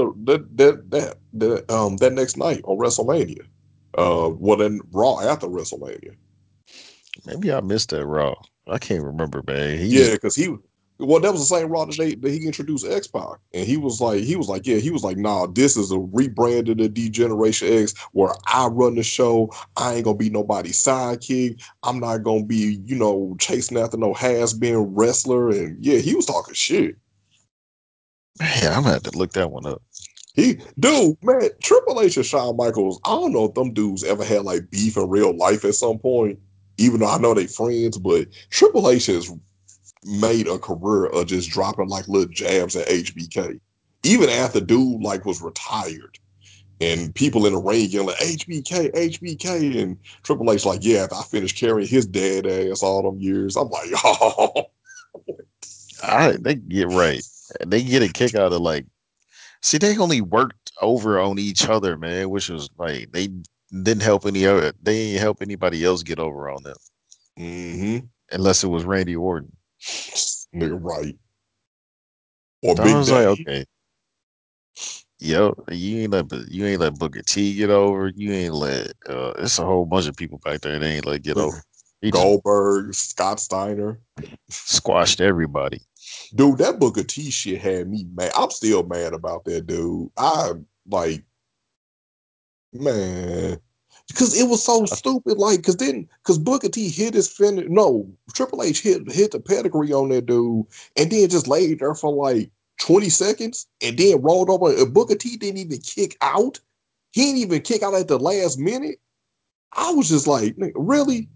that next night on WrestleMania. Well then Raw after WrestleMania. Maybe I missed that Raw. I can't remember, man. He Yeah, just because he well that was the same Raw that he introduced X Pac, and he was like nah, this is a rebrand of the D-Generation X where I run the show. I ain't gonna be nobody's sidekick. I'm not gonna be chasing after no has been wrestler, and yeah, he was talking shit. man, I'm gonna have to look that one up. Dude, man, Triple H and Shawn Michaels, I don't know if them dudes ever had like beef in real life at some point, even though I know they friends, but Triple H has made a career of just dropping like little jabs at HBK. Even after dude like was retired and people in the ring yelling HBK, HBK, and Triple H like, yeah, after I finished carrying his dad ass all them years, I'm like, oh, They get right. They get a kick out of like see they only worked over on each other, man, which was like they didn't help any other they didn't help anybody else get over on them mm-hmm, unless it was Randy Orton. nigga, right. Or So I Big was like, Daddy. okay, yo, you ain't let Booker T get over. You ain't let it's a whole bunch of people back there that ain't let get over. He just Goldberg, Scott Steiner. squashed everybody. Dude, that Booker T shit had me mad. I'm still mad about that, dude. I like, man, because it was so I, stupid. Like, because Booker T hit his finish. No, Triple H hit the pedigree on that dude, and then just laid there for like 20 seconds, and then rolled over. And Booker T didn't even kick out. He didn't even kick out at the last minute. I was just like, really?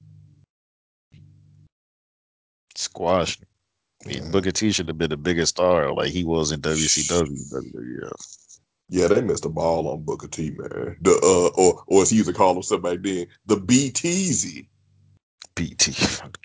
squashed. I mean, Yeah, Booker T should have been the biggest star like he was in WCW. WWF. yeah, they missed the ball on Booker T, man. The or as he used to call himself back then, the BTZ. BT.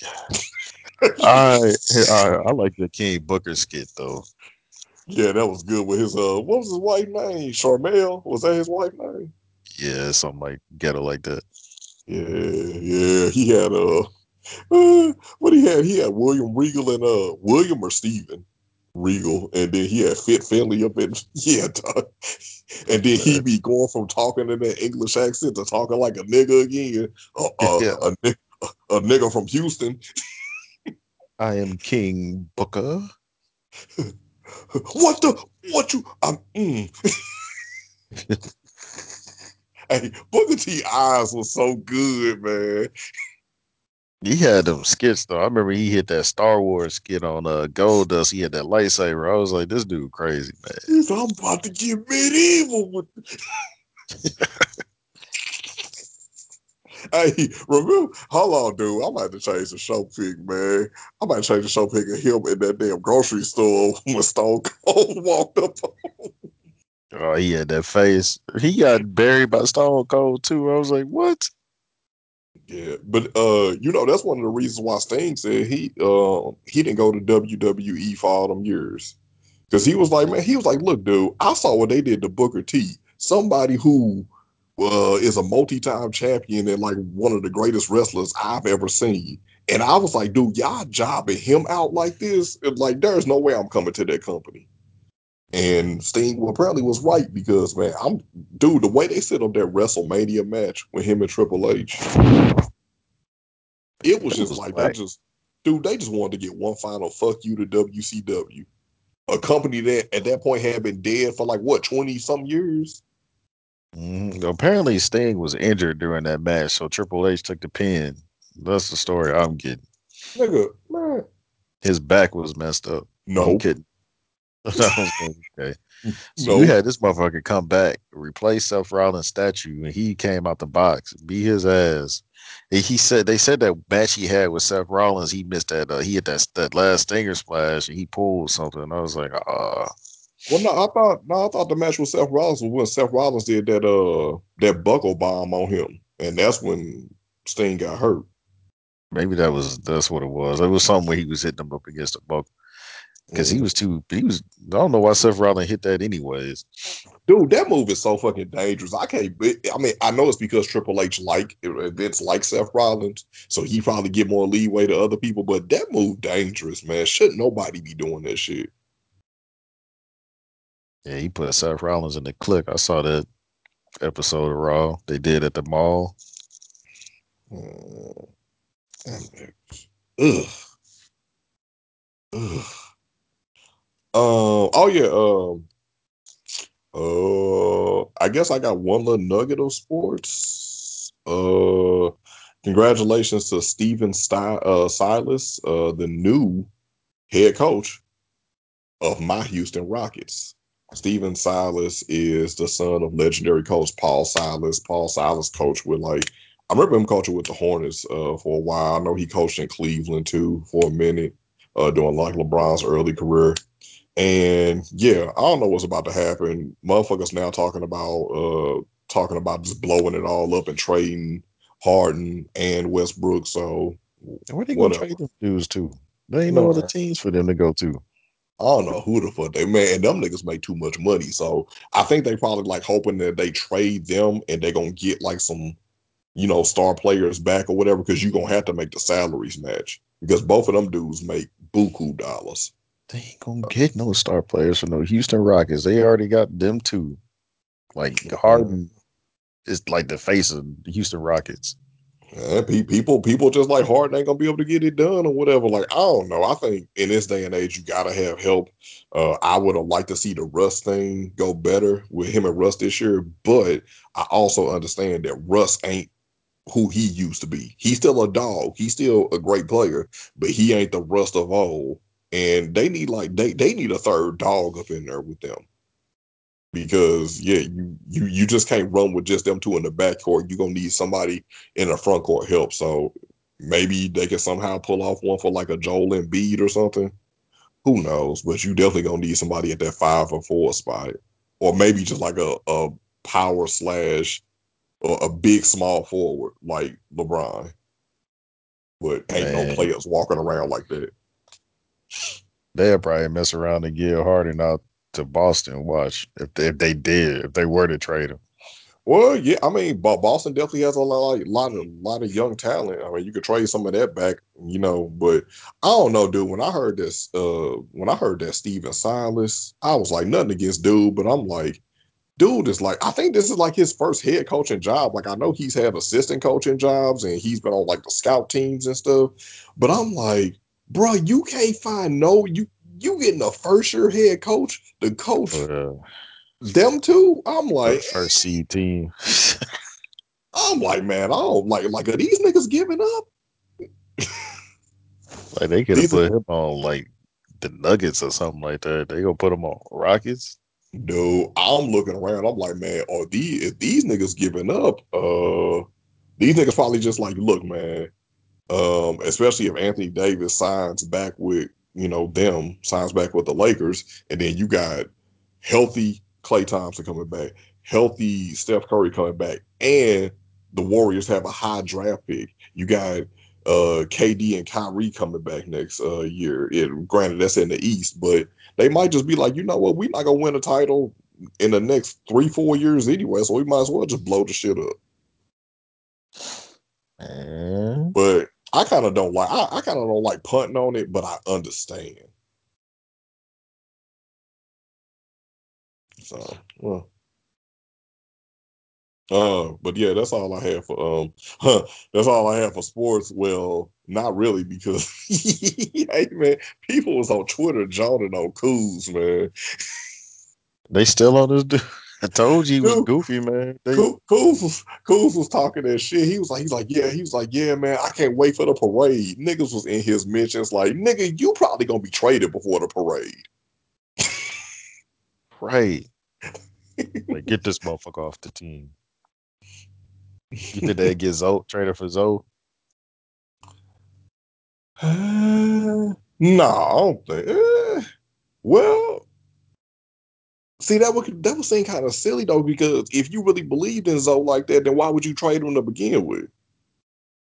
I like the King Booker skit though. Yeah, that was good with his what was his wife name? Charmel? Was that his wife name? Yeah, something like ghetto like that. Yeah, yeah. He had what he had? He had William Regal and William or Steven Regal, and then he had Fit Finley up in yeah, dog. And then he Man. be going from talking in that English accent to talking like a nigga again. Yeah, A nigga from Houston. I am King Booker. What the what you Hey, Booker T eyes was so good, man. He had them skits though. I remember he hit that Star Wars skit on Gold Dust. He had that lightsaber. I was like, this dude crazy, He said, I'm about to get medieval with Hey, remember? Hold on, dude. I'm about to change the show pic, man. I'm about to change the show pic of him in that damn grocery store when Stone Cold walked up. Oh, he had that face. He got buried by Stone Cold too. I was like, what? Yeah, but that's one of the reasons why Sting said he didn't go to WWE for all them years. Because he was like, man, he was like, look, dude, I saw what they did to Booker T. Somebody who is a multi-time champion and like one of the greatest wrestlers I've ever seen. And I was like, dude, y'all jobbing him out like this? And, like, there's no way I'm coming to that company. And Sting apparently was right because, man, dude, the way they set up that WrestleMania match with him and Triple H, it was That just was like whack. they just wanted to get one final fuck you to WCW, a company that at that point had been dead for like what 20 some years. Apparently, Sting was injured during that match, so Triple H took the pin. That's the story I'm getting. Nigga, man, His back was messed up. He nope, couldn't. I was like, okay. So you nope. had this motherfucker come back, replace Seth Rollins' statue, and he came out the box, beat his ass. And he said they said that match he had with Seth Rollins, he missed that. He had that last stinger splash, and he pulled something. I was like, Well, no, I thought the match with Seth Rollins was when Seth Rollins did that buckle bomb on him, and that's when Sting got hurt. Maybe that's what it was. It was something where he was hitting him up against the buck because he Mm. was too. He was. I don't know why Seth Rollins hit that anyways. Dude, that move is so fucking dangerous. I can't. I mean, I know it's because Triple H Vince like Seth Rollins, so he probably get more leeway to other people. But that move dangerous, man. Shouldn't nobody be doing that shit. Yeah, he put Seth Rollins in the click. I saw that episode of Raw they did at the mall. Mm. Ugh. Ugh. Oh yeah. I guess I got one little nugget of sports. Congratulations to Silas, the new head coach of my Houston Rockets. Steven Silas is the son of legendary coach Paul Silas. Paul Silas coached with I remember him coaching with the Hornets for a while. I know he coached in Cleveland too for a minute, during like LeBron's early career. And yeah, I don't know what's about to happen. Motherfuckers now talking about just blowing it all up and trading Harden and Westbrook. So Where they gonna whatever. trade them dudes to? There ain't no other Man, teams for them to go to. I don't know who the fuck they man. And them niggas make too much money. So I think they probably like hoping that they trade them and they gonna get like some, star players back or whatever, because you're gonna have to make the salaries match. Because both of them dudes make buku dollars. They ain't gonna get no star players for no Houston Rockets. They already got them too. Like Mm. Harden is like the face of the Houston Rockets. Yeah, people just like Harden ain't gonna be able to get it done or whatever. Like I don't know. I think in this day and age, you gotta have help. I would have liked to see the Russ thing go better with him and Russ this year, but I also understand that Russ ain't who he used to be. He's still a dog. He's still a great player, but he ain't the Russ of old. And they need they need a third dog up in there with them, because yeah, you just can't run with just them two in the backcourt. You're gonna need somebody in the front court help. So maybe they can somehow pull off one for like a Joel Embiid or something. Who knows? But you definitely gonna need somebody at that 5 or 4 spot, or maybe just like a power slash or a big small forward like LeBron. But ain't no Man, players walking around like that. they'll probably mess around and give Harden out to Boston. Watch if they were to trade him. Well, yeah, I mean, Boston definitely has a lot of young talent. I mean, you could trade some of that back, But I don't know, dude. When I heard that Steven Silas, I was like, nothing against dude, but I'm like, dude is like, I think this is like his first head coaching job. Like, I know he's had assistant coaching jobs and he's been on like the scout teams and stuff, but I'm like, bro, you can't find you getting a first year head coach to coach Uh, them two. the first seed team. I'm like, man, I don't like are these niggas giving up? Like they could have These put him on like the Nuggets or something like that. They gonna put him on Rockets. Dude, I'm looking around. I'm like, man, are these niggas giving up? These niggas probably just like, look, man. Especially if Anthony Davis signs back with, signs back with the Lakers, and then you got healthy Klay Thompson coming back, healthy Steph Curry coming back, and the Warriors have a high draft pick. You got KD and Kyrie coming back next year. Granted, that's in the East, but they might just be like, you know what, we're not gonna win a title in the next 3-4 years anyway, so we might as well just blow the shit up. Man, But I kind of don't like punting on it, but I understand. So, well, but yeah, that's all I have for that's all I have for sports. Well, not really, because hey man, people was on Twitter joning on Coos, man. they still on this dude. I told you he was Dude, goofy, man. They Coos was talking that shit. He was like, yeah, man, I can't wait for the parade. Niggas was in his mentions like, nigga, you probably gonna be traded before the parade. right. Like get this motherfucker off the team. You think they get Zoe traded for Zoe? No, I don't think. Well, see, that would seem kind of silly though, because if you really believed in Zoe like that, then why would you trade him to begin with?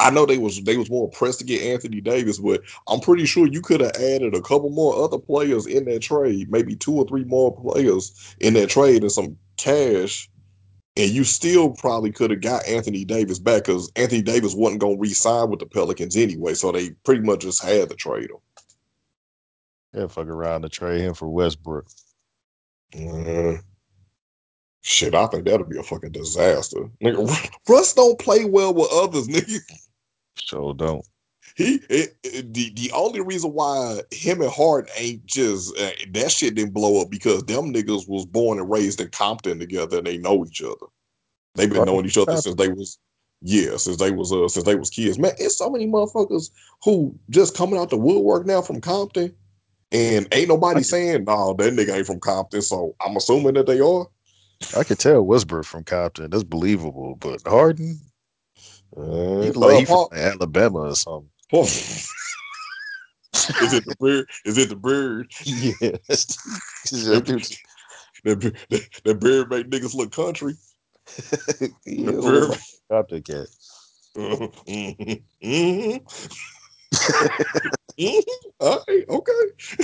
I know they was more pressed to get Anthony Davis, but I'm pretty sure you could have added a couple more other players in that trade, maybe two or three more players in that trade and some cash, and you still probably could have got Anthony Davis back because Anthony Davis wasn't gonna re-sign with the Pelicans anyway, so they pretty much just had to trade him. Yeah, fuck around to trade him for Westbrook. Uh, Shit, I think that'll be a fucking disaster. Nigga, Russ don't play well with others, nigga. Sure don't. The only reason why him and Harden ain't just that shit didn't blow up because them niggas was born and raised in Compton together and they know each other. They've been Harden knowing each other from since they was since they was kids. Man, it's so many motherfuckers who just coming out the woodwork now from Compton and ain't nobody Compton. saying no, that nigga ain't from Compton. So I'm assuming that they are. I could tell Westbrook from Compton. That's believable. But Harden, he Uh, look like uh, he from Paul, like, Alabama or something. Paul. Is it the bird? Is it the bird? Yeah, That, that bird make niggas look country. he The is a little bird. like a Compton cat. Mhm, mhm, mhm. All right, okay,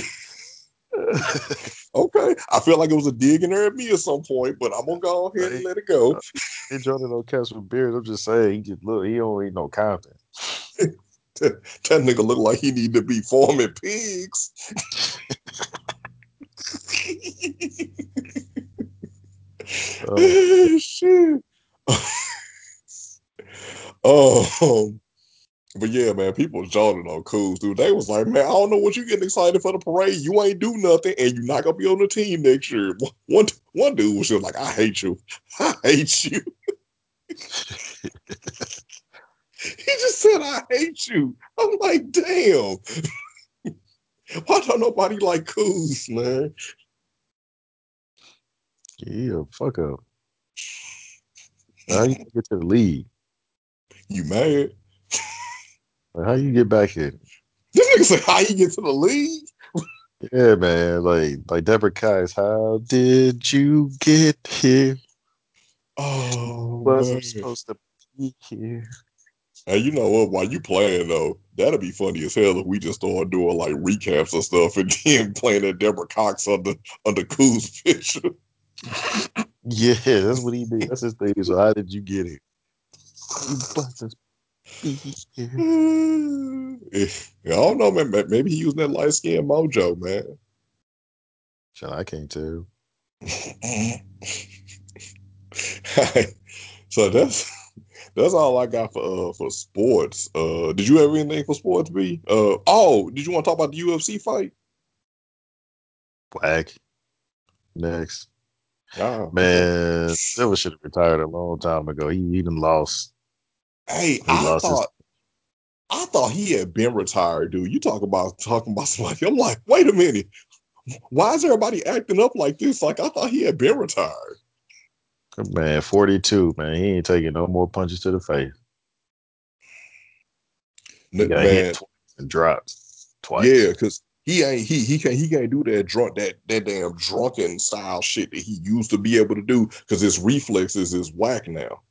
okay. I feel like it was a dig in there at me at some point, but I'm gonna go ahead and Right? let it go. Ain't joining no cats with beards. I'm just saying, he just look. He don't eat no Compton. That nigga look like he need to be farming pigs. Oh, Shit. Oh, but yeah, man, people was jawing on Coos, dude. They was like, man, I don't know what you getting excited for the parade. You ain't do nothing, and you're not gonna be on the team next year. One dude was just like, I hate you. I hate you. He just said, I hate you. I'm like, damn. Why don't nobody like Coos, man? yeah, fuck up. How you get to the league? You mad? Like, how you get back here? This nigga said, how you get to the league? Yeah, man. Like Deborah Kai's. How did you get here? Oh Wasn't man. supposed to be here. Hey, you know what? While you playing though, that'd be funny as hell if we just start doing like recaps of stuff and then playing that Deborah Cox under Coos picture. Yeah, that's what he did. That's his thing. So how did you get here? You wasn't be here. I don't know, man. Maybe he using that light skin mojo, man. Shit, I can't tell. So that's all I got for sports. Did you have anything for sports, B? Oh, did you want to talk about the UFC fight? Black. Next. Ah, okay. Man, Silver should have retired a long time ago. He done lost. Hey, He lost his I thought he had been retired, dude. You talking about somebody. I'm like, wait a minute. Why is everybody acting up like this? Like I thought he had been retired. man, 42, man. He ain't taking no more punches to the face. He got hit Man, twice and dropped yeah, twice. because he can't do that damn drunken style shit that he used to be able to do because his reflexes is whack now.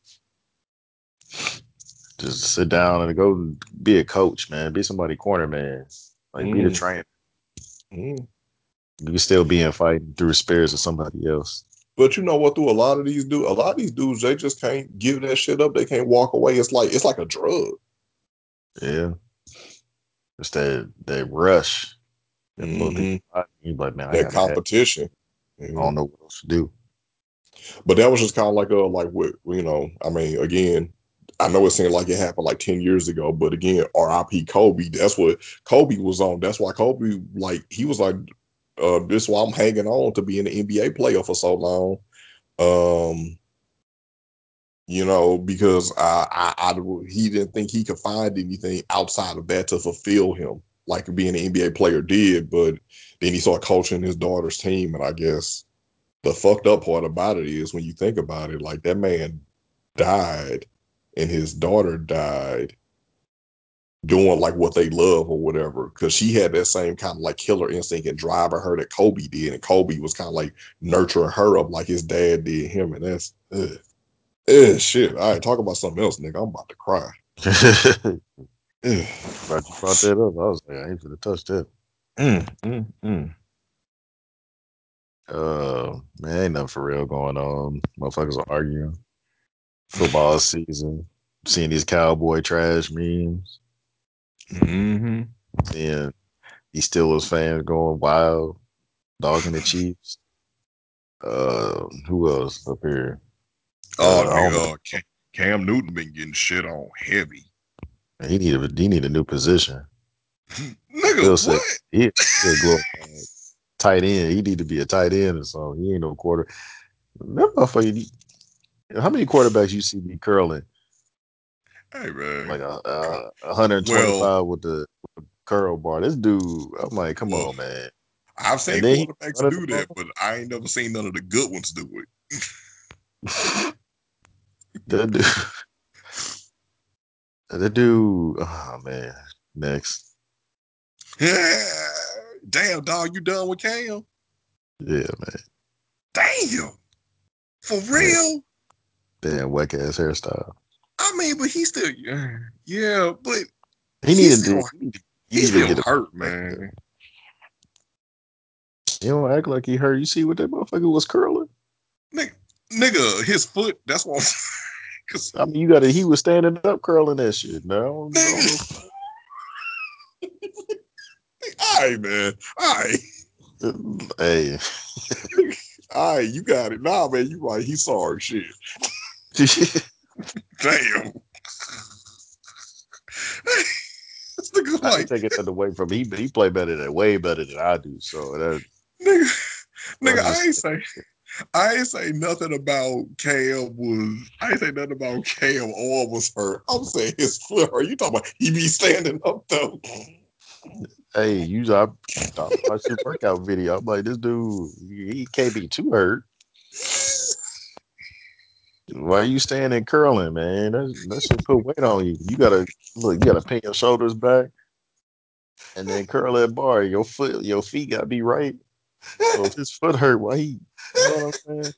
Just sit down and go be a coach, man. Be somebody corner man. Like be the Mm, trainer. mm. You can still be in fighting through spirits of somebody else. But you know what? Through a lot of these dudes, they just can't give that shit up. They can't walk away. It's like a drug. Yeah. It's that rush. That put people Hmm. out. You like, man, I That gotta have competition. I Mhm. don't know what else to do. But that was just kind of like what I mean, again, I know it seemed like it happened like 10 years ago, but again, R.I.P. Kobe. That's what Kobe was on. That's why Kobe, like, he was like, this is why I'm hanging on to being an NBA player for so long. Um, because he didn't think he could find anything outside of that to fulfill him, like being an NBA player did. But then he started coaching his daughter's team, and I guess the fucked up part about it is when you think about it, like that man died and his daughter died doing like what they love or whatever because she had that same kind of like killer instinct and drive her that Kobe did, and Kobe was kind of like nurturing her up like his dad did him, and that's shit. All right, talk about something else, nigga. I'm about to cry. Right, you brought that up. I was like, I ain't gonna touch that. Mm, mm, mm. Man, ain't nothing for real going on. Motherfuckers are arguing. Football season. Seeing these cowboy trash memes. Mm-hmm. Seeing these Steelers fans going wild, dogging the Chiefs. Who else up here? Oh, I don't nigga, Cam Newton been getting shit on heavy. know. He need a new position. Nigga, Bill said what? he a glorified tight end. He need to be a tight end or something. He ain't no quarter. That motherfucker. How many quarterbacks you see be curling Hey, man. like Come. 125 Well, with the curl bar? This dude, I'm like, come well, on, man. I've seen And then he quarterbacks running the do that, ball. but I ain't never seen none of the good ones do That dude, that dude. Oh man. Next, it. Damn, dog, you done with Cam? yeah, man. Damn, for Yeah, real? damn whack ass hairstyle. I mean, but he still, yeah, but He he needed to. still, You he need to still get it hurt, back there. man. You don't act like he hurt. You see what that motherfucker was curling? Nigga, nigga, his foot. That's what. Cause I mean, you got to. He was standing up curling that shit. No, I don't know. nigga, all right, man, all right, Hey, all right, you got it. Nah, man, you right. He's sorry. Shit. Damn. This nigga I ain't like, taking that away from him. He play better than way better than I do. So that nigga, I nigga, understand. I ain't say nothing about Cam was. I ain't say nothing about Cam or was hurt. I'm saying his foot hurt. You talking about he be standing up though? Hey, I watched the workout video. I'm like, this dude, he can't be too hurt. Why you standing curling, man? That shit put weight on you. You gotta look. You gotta pin your shoulders back and then curl that bar. Your feet gotta be right. So if his foot hurt, why he? You know what I'm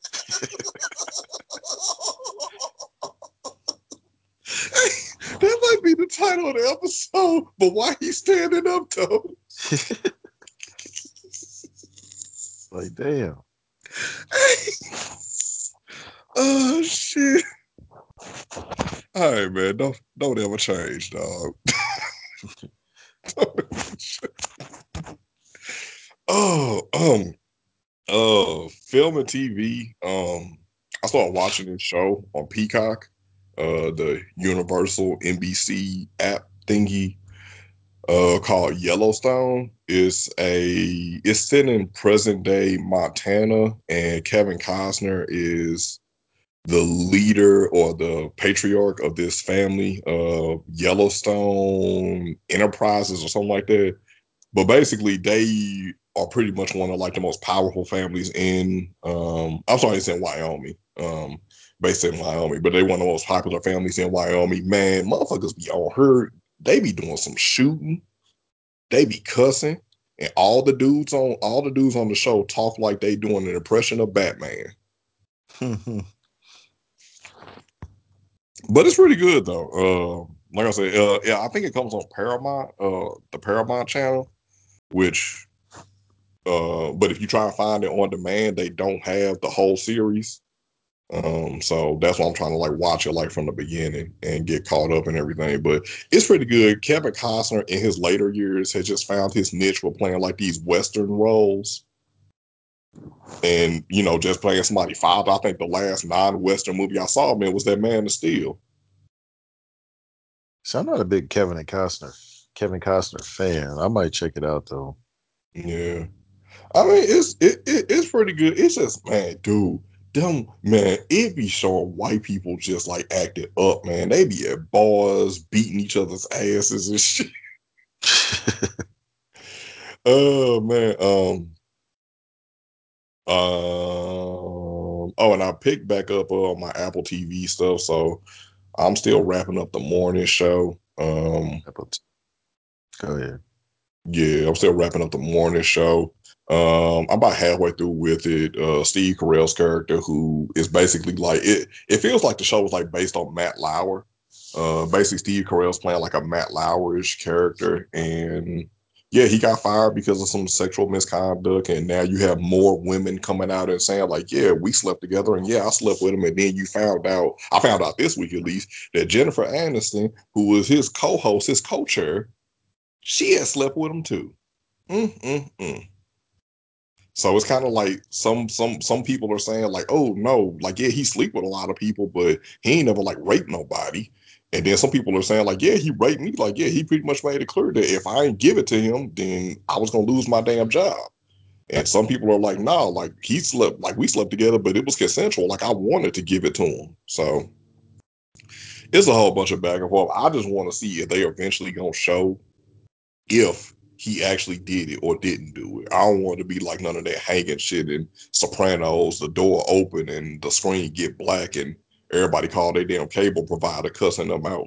That might be the title of the episode. But why he standing up though? saying? Like, damn. Oh shit! All right, man. Don't ever change, dog. Oh, film and TV. I started watching this show on Peacock, the Universal NBC app thingy, called Yellowstone. It's set in present day Montana, and Kevin Costner is the leader or the patriarch of this family, Yellowstone Enterprises or something like that. But basically, they are pretty much one of like the most powerful families in. I'm sorry, it's in Wyoming. Based in Wyoming, but they one of the most popular families in Wyoming. Man, motherfuckers be on her. They be doing some shooting. They be cussing, and all the dudes on the show talk like they doing an impression of Batman. But it's pretty good though. Like I said, yeah, I think it comes on Paramount, the Paramount channel, which but if you try and find it on demand, they don't have the whole series. So that's why I'm trying to like watch it like from the beginning and get caught up and everything. But it's pretty good. Kevin Costner in his later years has just found his niche for playing like these Western roles and just playing somebody father. I think the last non-Western movie I saw him in was that Man of Steel. So I'm not a big Kevin Costner fan. I might check it out though. Yeah. I mean, it's pretty good. It's just, man, dude, them man, it be showing white people just like acting up, man. They be at bars beating each other's asses and shit. Oh man, oh, and I picked back up my Apple TV stuff, so I'm still wrapping up the morning show. Apple T- Go ahead. Yeah, I'm still wrapping up the morning show. I'm about halfway through with it. Steve Carell's character, who is basically like it feels like the show was like based on Matt Lauer. Basically, Steve Carell's playing like a Matt Lauerish character, and yeah, he got fired because of some sexual misconduct, and now you have more women coming out and saying like, yeah, we slept together, and yeah, I slept with him, and then you found out, I found out this week at least that Jennifer Aniston, who was his co-host, his co-chair, she had slept with him too. Mm-mm-mm. So it's kind of like some people are saying like, oh no, like yeah, he sleep with a lot of people, but he ain't never like raped nobody. And then some people are saying like, yeah, he raped me. Like yeah, he pretty much made it clear that if I ain't give it to him, then I was gonna lose my damn job. And some people are like, no, like he slept, like we slept together, but it was consensual. Like I wanted to give it to him. So it's a whole bunch of back and forth. I just want to see if they eventually gonna show if he actually did it or didn't do it. I don't want to be like none of that hanging shit in Sopranos, the door open and the screen get black and everybody call their damn cable provider cussing them out.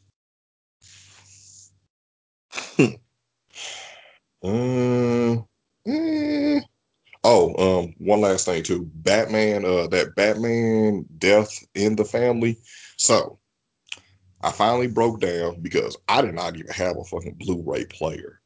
um, mm, one last thing too. Batman, that Batman death in the family. So I finally broke down because I did not even have a fucking Blu-ray player.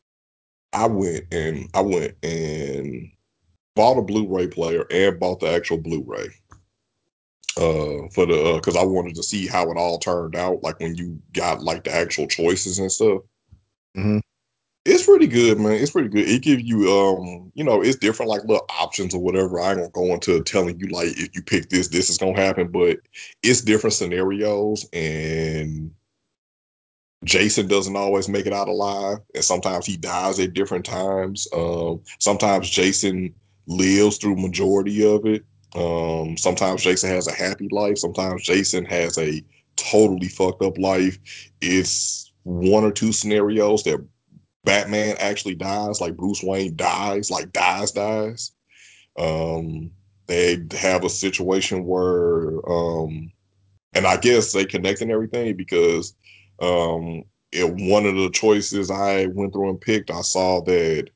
I went and bought a Blu-ray player and bought the actual Blu-ray for the because I wanted to see how it all turned out, like when you got like the actual choices and stuff. Hmm. It's pretty good, man. It's pretty good. It gives you it's different like little options or whatever. I ain't gonna go into telling you like if you pick this, this is gonna happen, but it's different scenarios and Jason doesn't always make it out alive, and sometimes he dies at different times. Sometimes Jason lives through majority of it. Sometimes Jason has a happy life. Sometimes Jason has a totally fucked up life. It's one or two scenarios that Batman actually dies, like Bruce Wayne dies, like dies. Um, they have a situation where and I guess they connecting everything because one of the choices I went through and picked, I saw that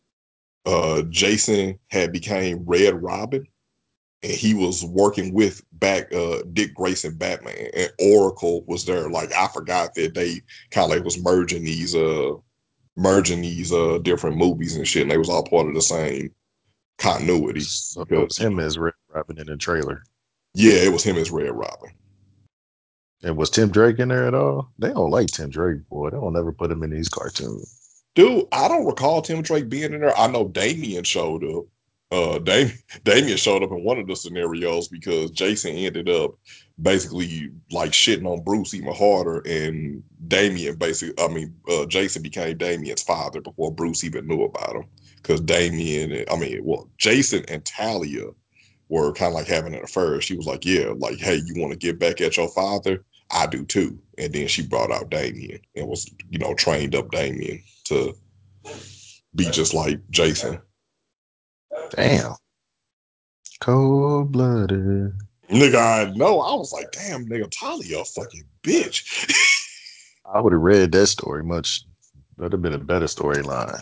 Jason had became Red Robin and he was working with back Dick Grayson Batman and Oracle was there. Like I forgot that they kind of like was merging these different movies and shit, and they was all part of the same continuity So it because was him as Red Robin in the trailer. yeah, it was him as Red Robin. And was Tim Drake in there at all? They don't like Tim Drake, boy. They don't ever put him in these cartoons. Dude, I don't recall Tim Drake being in there. I know Damien showed up. Damien showed up in one of the scenarios because Jason ended up basically like shitting on Bruce even harder, and Damien basically, Jason became Damien's father before Bruce even knew about him. Because Jason and Talia were kind of like having an affair. She was like, "Yeah, like, hey, you want to get back at your father? I do too." And then she brought out Damien and was, trained up Damien to be just like Jason. Damn. Cold blooded. Nigga, I know. I was like, damn, nigga, Talia a fucking bitch. I would have read that story much. That'd have been a better storyline.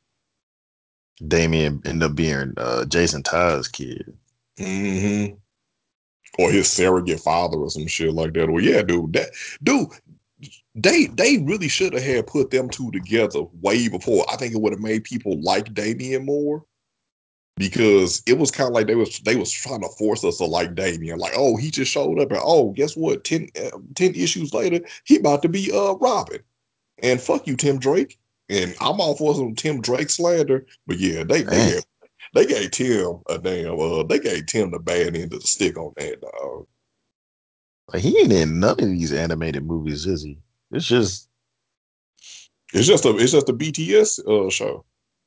Damien ended up being Jason Todd's kid. hmm Or his surrogate father or some shit like that. Well, yeah, dude, they really should have had put them two together way before. I think it would have made people like Damien more because it was kind of like they was trying to force us to like Damien. Like, oh, he just showed up, and oh, guess what? 10 issues later, he about to be Robin. And fuck you, Tim Drake. And I'm all for some Tim Drake slander, but yeah, Damn. they gave Tim a damn they gave Tim the bad end of the stick on that dog. Like he ain't in none of these animated movies, is he? It's just It's just a BTS show.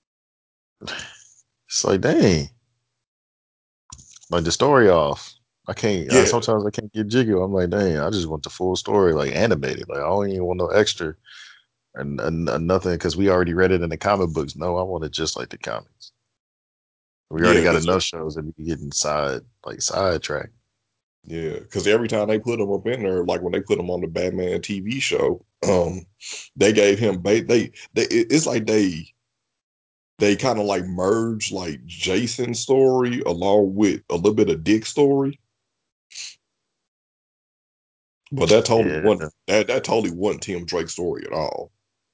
it's like dang. Like the story off. I can't Yeah, sometimes I can't get jiggy. I'm like, dang, I just want the full story, like animated. Like I don't even want no extra and nothing because we already read it in the comic books. No, I want it just like the comics. We already yeah, got enough shows that we can get sidetracked. because every time they put him up in there, like when they put him on the Batman TV show, they gave him it's like they kind of like merged like Jason's story along with a little bit of Dick's story. But that totally Yeah, wasn't that totally wasn't Tim Drake's story at all.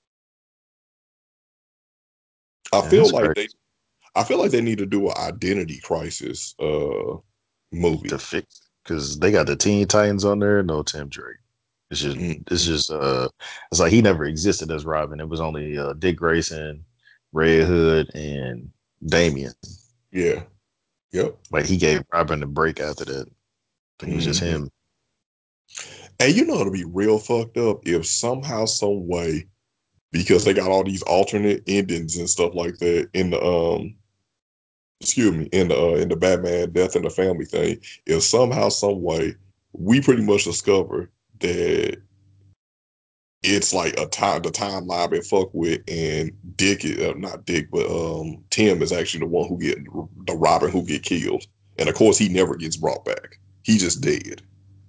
I yeah, feel that's like crazy they need to do an identity crisis to movie. fix because they got the Teen Titans on there. No Tim Drake. It's Mhm. just it's like he never existed as Robin. It was only Dick Grayson, Red Hood, and Damian. Yeah. Yep. Like he gave Robin a break after that. I think it was just Hmm. him. And you know it'll be real fucked up if somehow, some way, because they got all these alternate endings and stuff like that in the excuse me, in the Batman Death in the Family thing, if somehow, some way, we pretty much discover that it's like a time the timeline been fucked with, and Dick is not Dick, but Tim is actually the one who get the Robin who get killed, and of course he never gets brought back. He just dead.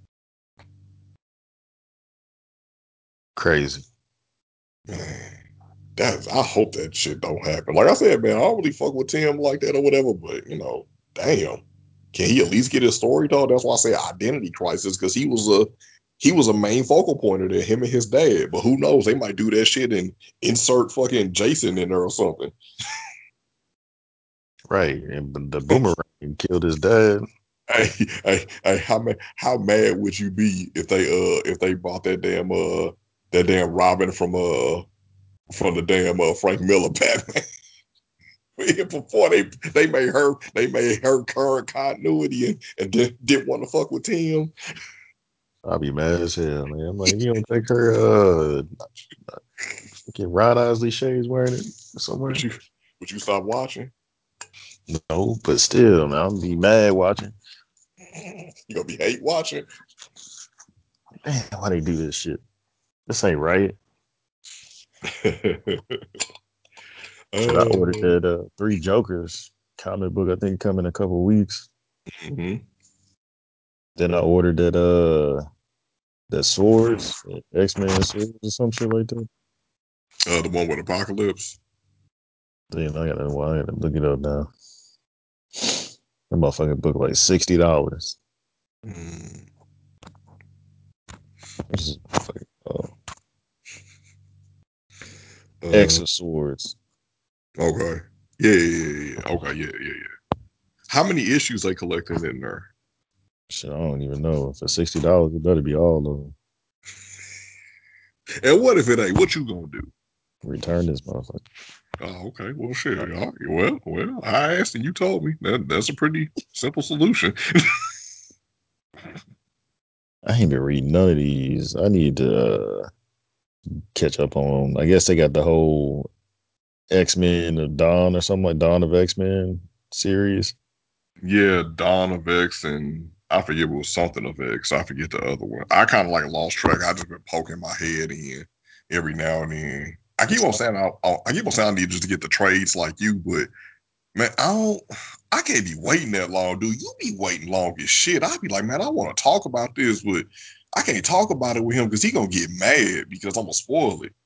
Crazy. Man, I hope that shit don't happen. Like I said, man, I don't really fuck with Tim like that or whatever, but damn, can he at least get his story told? That's why I say identity crisis, because he was a main focal point of it, him and his dad. But who knows? They might do that shit and insert fucking Jason in there or something. Right. And the boomerang killed his dad. Hey, hey, how mad would you be if they bought that damn Robin from the damn Frank Miller Batman? Before they made her current continuity and didn't want to fuck with Tim. I'll be mad as hell, man. I'm like, you don't think her fucking Ron Isley shades wearing it Would somewhere? you would you stop watching? No, but still, man, I'm be mad watching. You gonna be hate watching. Damn, why they do this shit? This ain't right. Shit, I ordered um, that Three Jokers comic book. I think come in a couple weeks. mhm. Then I ordered that swords, X-Men swords or some shit like that. The one with Apocalypse. Then I gotta look it up now. That motherfucking book like $60. Mm. This is fucking Uh, X of Swords. okay. Yeah. Okay, yeah. How many issues they collected in there? Shit, I don't even know. For $60, it better be all of them. And what if it ain't? What you gonna do? Return this motherfucker. Oh, okay. Well, shit. All right. Well. I asked and you told me that's a pretty simple solution. I ain't been reading none of these. I need to catch up on. I guess they got the whole X-Men of Dawn or something like Dawn of X-Men series. Yeah, Dawn of X, and I forget what was something of X. I forget the other one. I kind of like lost track. I just been poking my head in every now and then. I keep on saying I need just to get the trades like you, but man, I can't be waiting that long, dude. You be waiting long as shit. I be like, man, I want to talk about this, but I can't talk about it with him because he gonna get mad because I'm gonna spoil it.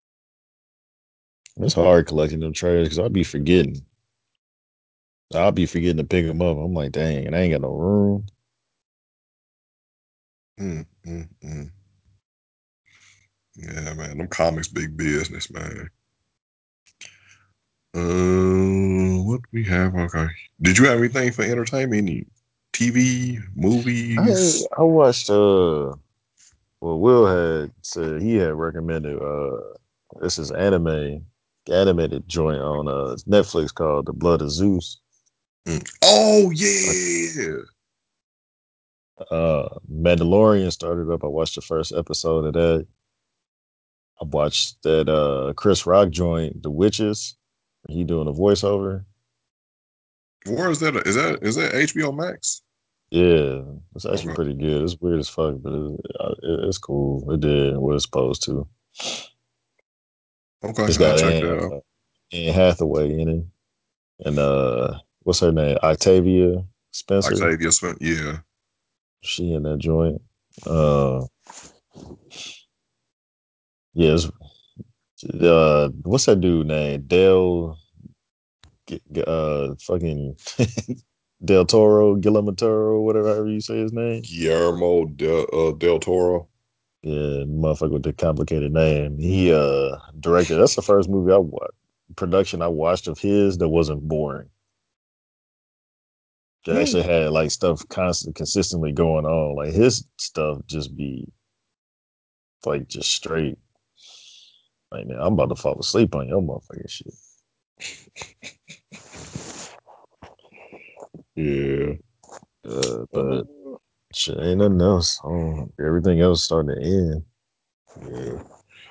It's hard collecting them trailers because I'll be forgetting. I'll be forgetting to pick them up. I'm like, dang, and I ain't got no room. Mm. Yeah, man, them comics big business, man. What we have? Okay. Did you have anything for entertainment? Any TV, movies? I watched well, Will had said he had recommended this is animated joint on Netflix called The Blood of Zeus. Oh yeah. Mandalorian started up. I watched the first episode of that. I watched that Chris Rock joint, The Witches. He doing a voiceover. Where is that? Is that HBO Max? Yeah, it's actually Okay. pretty good. It's weird as fuck, but it's cool. It did what it's supposed to. Okay. It's I'll got check that out. Anne Hathaway in it, and what's her name? Octavia Spencer. Octavia Spencer. Yeah. She in that joint. Uh, yeah. What's that dude name? Fucking Del Toro, Guillermo Toro, whatever however you say his name. Guillermo del Toro. Yeah, motherfucker with the complicated name. He directed. That's the first movie I watched. Production I watched of his that wasn't boring. That Hmm. actually had like stuff consistently going on. Like his stuff just be like just straight. Like man, I'm about to fall asleep on your motherfucking shit. Yeah. But Uh, shit ain't nothing else. Everything else starting to end. yeah.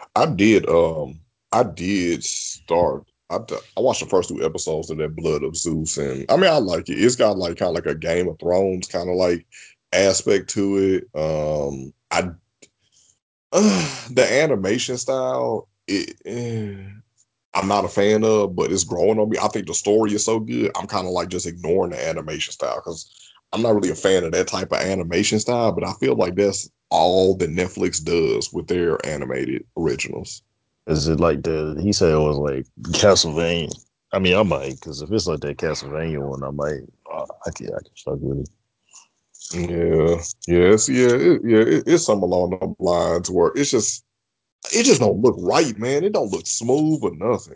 I did start. I watched the first two episodes of that Blood of Zeus, and I mean I like it. It's got like kind of like a Game of Thrones kind of like aspect to it. I the animation style, I'm not a fan of, but it's growing on me. I think the story is so good. I'm kind of like just ignoring the animation style because I'm not really a fan of that type of animation style. But I feel like that's all that Netflix does with their animated originals. Is it like he said it was like Castlevania. I mean, I might, because if it's like that Castlevania one, I might, I can fuck with it. Yeah, yes, it's something along the lines where it just don't look right, man. It don't look smooth or nothing.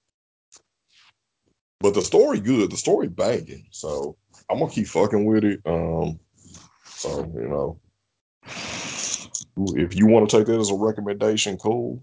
But the story good, the story banging. So I'm gonna keep fucking with it. So if you want to take that as a recommendation, cool.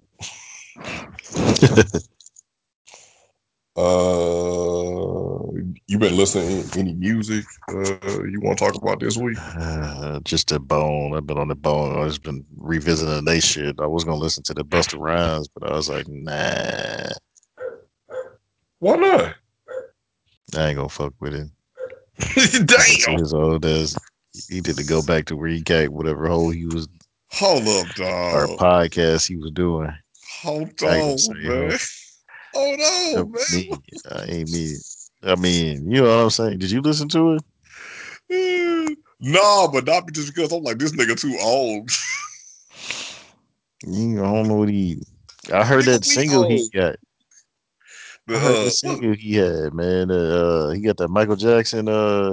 You been listening to any music you want to talk about this week? Just a bone. I've been on the bone. I've just been revisiting that shit. I was gonna listen to the Busta Rhymes, but I was like, nah, Why not? I ain't gonna fuck with it. Listen to Damn. his old ass. He did to go back to recap whatever hole he was Hold up, or dog. podcast he was doing. Hold I ain't gonna on, say man. ho. Hold on, Me, I ain't me. I mean, you know what I'm saying? Did you listen to it? man. Nah, but not just because I'm like this nigga too old. I don't know what he. I heard Nigga, that we single he old. got. The I heard the what? single he had, man. He got that Michael Jackson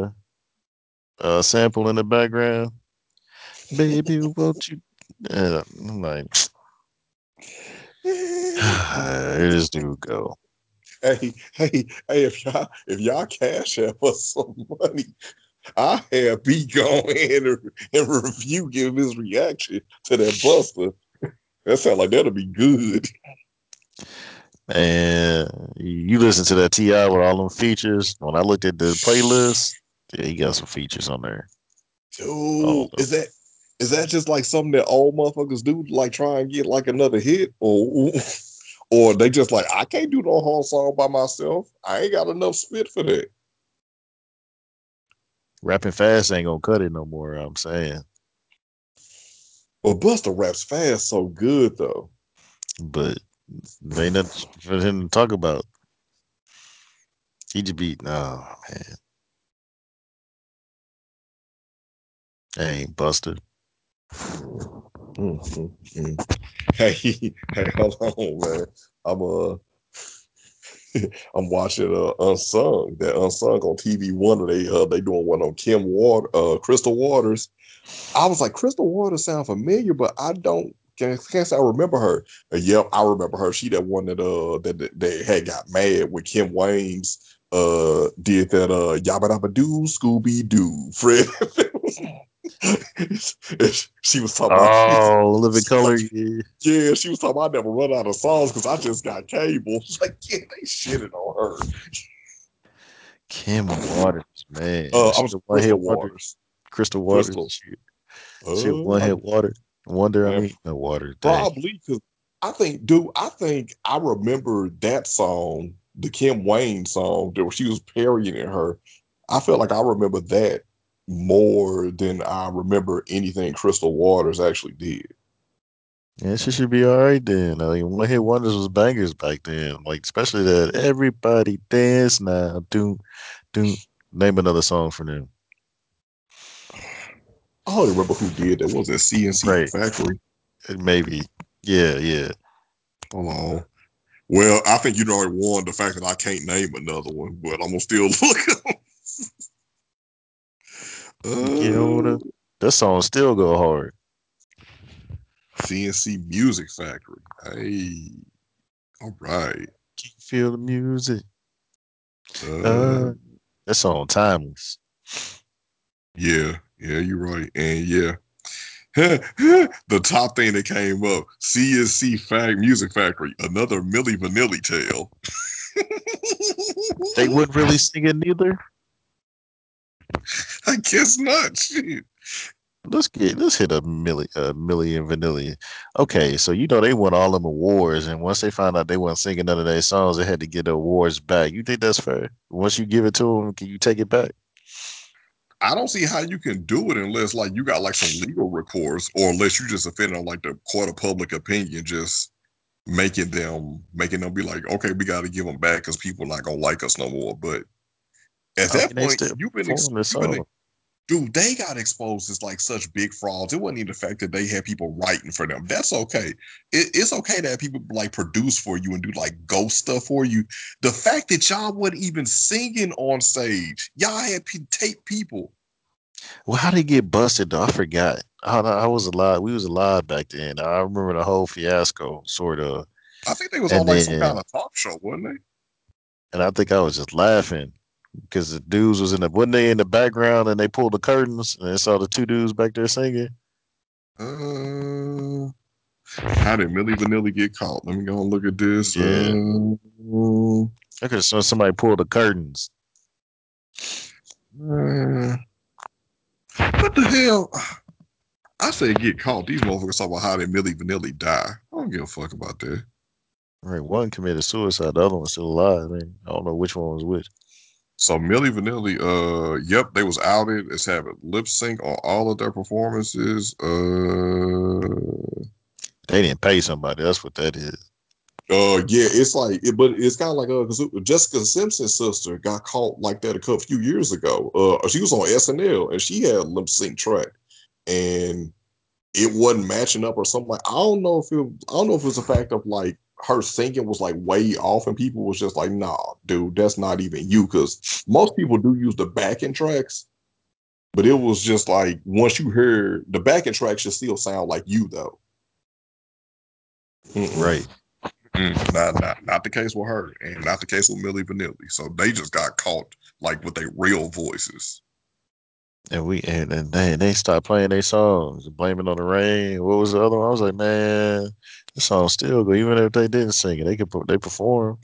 sample in the background. Baby, won't you? I'm like, here this dude go. Hey, if y'all cash out us some money, I have B go in and review, give his reaction to that Buster. That sound like that'll be good. And you listen to that Ti with all them features. When I looked at the playlist, yeah, he got some features on there. All Dude, of is that just like something that old motherfuckers do, like try and get like another hit, or they just like I can't do the whole song by myself. I ain't got enough spit for that. rapping fast ain't gonna cut it no more. I'm saying, But Buster raps fast so good though. but there ain't nothing for him to talk about. He just be no man. Ain't Buster. Mm, mm, mm. Hey, hold on, man. I'm I'm watching Unsung. That Unsung on TV One. They doing one on Crystal Waters. I was like, Crystal Waters sound familiar, but I don't can't say I remember her. Yep, I remember her. She that one that had got mad with Kim Wayne's did that Yabba Dabba Doo Scooby Doo Fred. She was talking about Oh, Living she's Color. like, Yeah. yeah, she was talking about I never run out of songs because I just got cable. It's like, yeah, they shitted on her. Kim Waters, man. I She was the one hit Crystal wonder. Waters. Crystal Waters. Crystal. She a one I hit water. Wonder. I man, mean, no water. Dang. probably because I think I remember that song, the Kim Wayne song, that she was parrying her. I felt like I remember that more than I remember anything Crystal Waters actually did. Yeah, she should be all right then. Like one hit wonders was bangers back then. Like especially that everybody dance now. Do do. Name another song for them. I don't remember who did that. Was it CNC Right. Factory? Maybe. Yeah, yeah. Hold on. Well, I think you already won the fact that I can't name another one, but I'm gonna still look. Get older. That song still go hard. CNC Music Factory. Hey, all right. Can you feel the music? Uh, Uh, that song timeless. yeah, you're right. And yeah, the top thing that came up, Music Factory, another Milli Vanilli tale. They wouldn't really sing it neither. I guess not. Shit. Let's hit a million vanilla. Okay, so you know they won all them awards, and once they found out they weren't singing none of their songs, they had to get the awards back. You think that's fair? Once you give it to them, can you take it back? I don't see how you can do it unless like you got like some legal recourse, or unless you just offend on like the court of public opinion, just making them be like, okay, we got to give them back because people not gonna like us no more. But at I that mean, they point, still perform the song. dude, they got exposed as like such big frauds. It wasn't even the fact that they had people writing for them. That's okay. It's okay to have people like produce for you and do like ghost stuff for you. The fact that y'all wasn't even singing on stage, y'all had tape people. Well, how they get busted though? I forgot. I was alive. We was alive back then. I remember the whole fiasco, sort of. I think they was on And like some then, kind of talk show, wasn't they? and I think I was just laughing because the dudes was in the, wasn't they in the background and they pulled the curtains and they saw the two dudes back there singing. Uh, how did Millie Vanilli get caught? Let me go and look at this. Yeah, I could have saw somebody pull the curtains. Uh, what the hell? I said get caught. These motherfuckers talk about how did Millie Vanilli die. I don't give a fuck about that. Right, one committed suicide, the other one's still alive. I mean, I don't know which one was which. So Millie Vanilli, yep, they was outed as having lip sync on all of their performances. They didn't pay somebody. That's what that is. Yeah, it's like, but it's kind of like, cause Jessica Simpson's sister got caught like that a couple few years ago. She was on SNL and she had a lip sync track, and it wasn't matching up or something. Like I don't know if it's a fact of like her singing was like way off, and people was just like, nah, dude, that's not even you. Because most people do use the backing tracks, but it was just like once you hear the backing track, should still sound like you though. Mm-mm. Right. Not the case with her, and not the case with Millie Vanilli. So they just got caught like with their real voices. And they stopped playing their songs, blame it on the rain. What was the other one? I was like, man, this song still good. Even if they didn't sing it, they perform.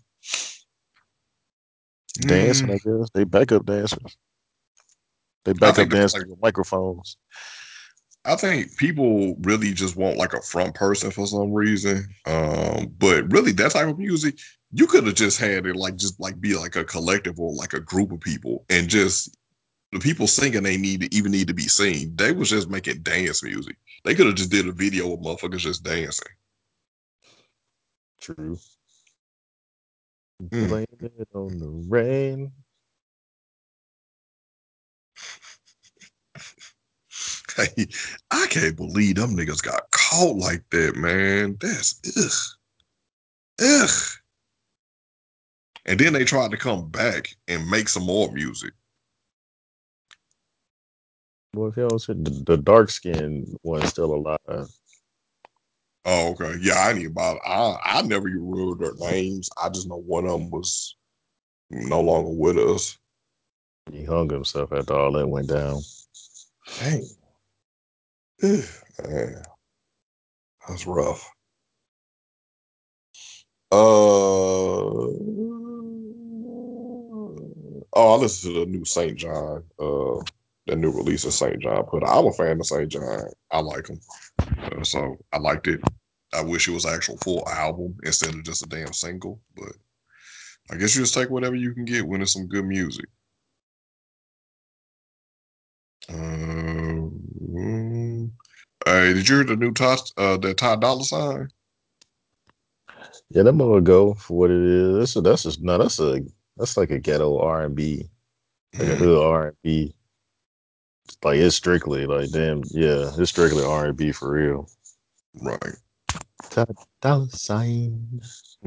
Dancing, Mm, I guess. They backup dancers. They I back think up that's dancers like with microphones. I think people really just want like a front person for some reason. But really that type of music, you could have just had it like just like be like a collective or like a group of people, and just the people singing they need to be seen. They was just making dance music. They could have just did a video of motherfuckers just dancing. True. Mm. Blame it on the rain. Hey, I can't believe them niggas got caught like that, man. That's ugh. And then they tried to come back and make some more music. Well, if you don't say the dark skinned one's still alive. Oh, okay. Yeah, I knew about it. I never even remember their names. I just know one of them was no longer with us. He hung himself after all that went down. Dang. Man, that's rough. Oh, I listened to the new St. John, the new release of St. John put. I'm a fan of St. John. I like him. So I liked it. I wish it was an actual full album instead of just a damn single. But I guess you just take whatever you can get when it's some good music. Um, hey, did you hear the new Ty Dolla Sign? Yeah, that gonna go for what it is. That's just no, that's like a ghetto R&B, like a Mm, hood R&B. Like it's strictly like damn, yeah, it's strictly R&B for real. right. Dollar sign.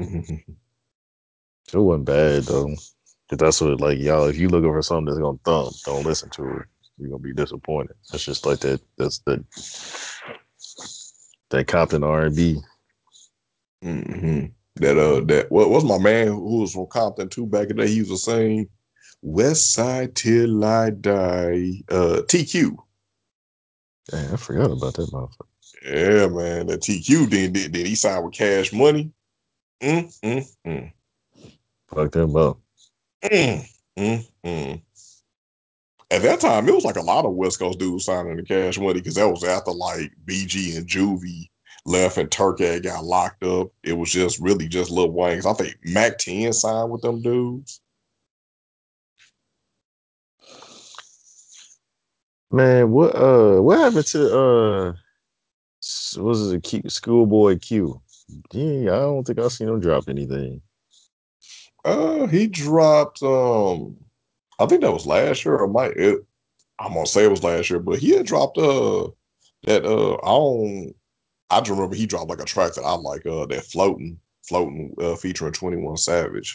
It wasn't bad though. 'Cause that's what like y'all. If you looking for something that's gonna thump, don't listen to it. You're gonna be disappointed. That's just like that. That's the That Compton R&B. Mm-hmm. That what was my man who was from Compton too back in the day? He was the same West Side Till I Die. TQ. Damn, I forgot about that motherfucker. Yeah, man. That TQ then he signed with Cash Money. Mm, mm, mm. Fuck them up. Mm, mm. At that time, it was like a lot of West Coast dudes signing to Cash Money because that was after like BG and Juvie left and Turkey got locked up. It was just really just Lil Wayne. I think Mac 10 signed with them dudes. Man, what happened to was it Q, Schoolboy Q? Yeah, I don't think I seen him drop anything. He dropped I think that was last year or I'm gonna say it was last year, but he had dropped that I just remember he dropped like a track that I like that floating featuring 21 Savage.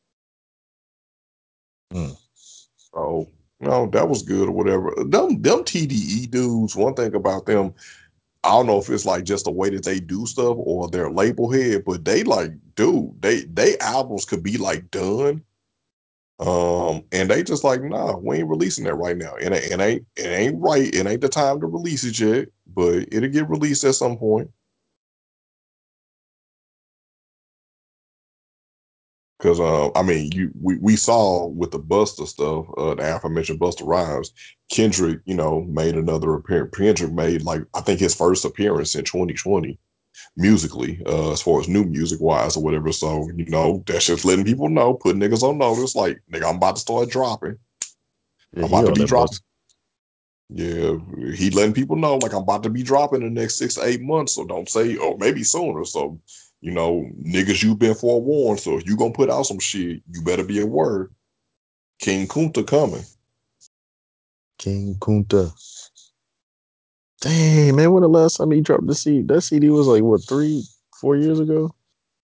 Hmm. Oh, no, that was good or whatever. Them TDE dudes, one thing about them, I don't know if it's like just the way that they do stuff or their label head, but they like, dude, they albums could be like done. And they just like, nah, we ain't releasing that right now. And it ain't right. It ain't the time to release it yet, but it'll get released at some point. Cause I mean, we saw with the Buster stuff, the aforementioned Buster Rhymes, Kendrick, made another appearance. Kendrick made like I think his first appearance in 2020 musically, as far as new music wise or whatever. So that's just letting people know, put niggas on notice, like nigga, I'm about to start dropping. Yeah, I'm he about to on be that dropping. bus. Yeah, he letting people know like I'm about to be dropping in the next 6 to 8 months. So don't say, oh, maybe sooner. So, niggas, you've been forewarned. So if you gonna put out some shit, you better be aware. King Kunta coming. King Kunta. Dang, man, when the last time he dropped the CD? That CD was like what, 3, 4 years ago?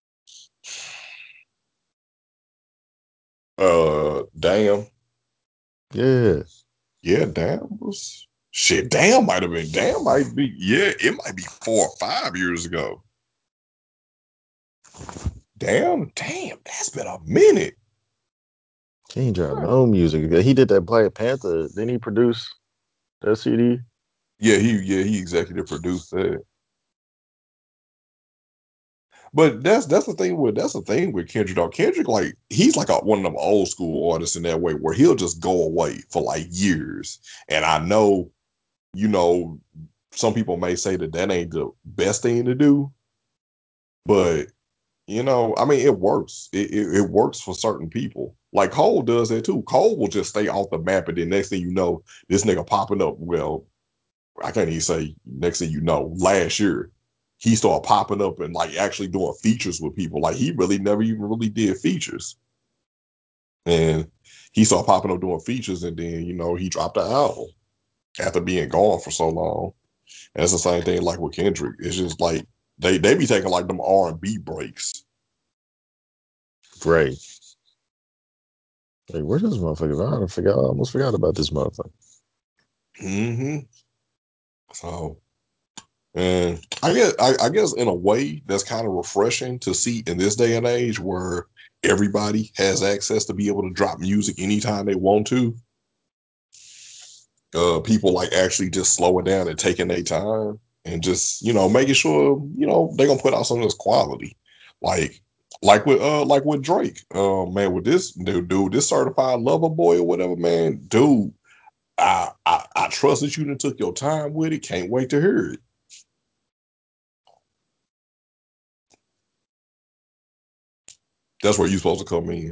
Damn. Yeah. Yeah, damn was shit. Damn might be. Yeah, it might be 4 or 5 years ago. Damn, that's been a minute. He ain't dropped no music. He did that Black Panther. Then he produced that CD. He executive produced that. But that's the thing with Kendrick. Though Kendrick, like he's like one of them old school artists in that way, where he'll just go away for like years. And I know, you know, some people may say that ain't the best thing to do, but I mean, it works. It works for certain people. Like Cole does that too. Cole will just stay off the map, and then next thing you know, this nigga popping up. Well, I can't even say next thing you know, last year he started popping up and like actually doing features with people. Like he really never even really did features. And he started popping up doing features and then, he dropped the album after being gone for so long. And it's the same thing like with Kendrick. It's just like they be taking like them R&B breaks. Right. Like, where's this motherfucker? I almost forgot about this motherfucker. Mm-hmm. So and I guess in a way that's kind of refreshing to see in this day and age where everybody has access to be able to drop music anytime they want to. People like actually just slowing down and taking their time and just making sure they're gonna put out something that's quality, like like with Drake. Man, with this dude, this certified lover boy or whatever, man, dude. I trust that you done took your time with it. Can't wait to hear it. That's where you're supposed to come in.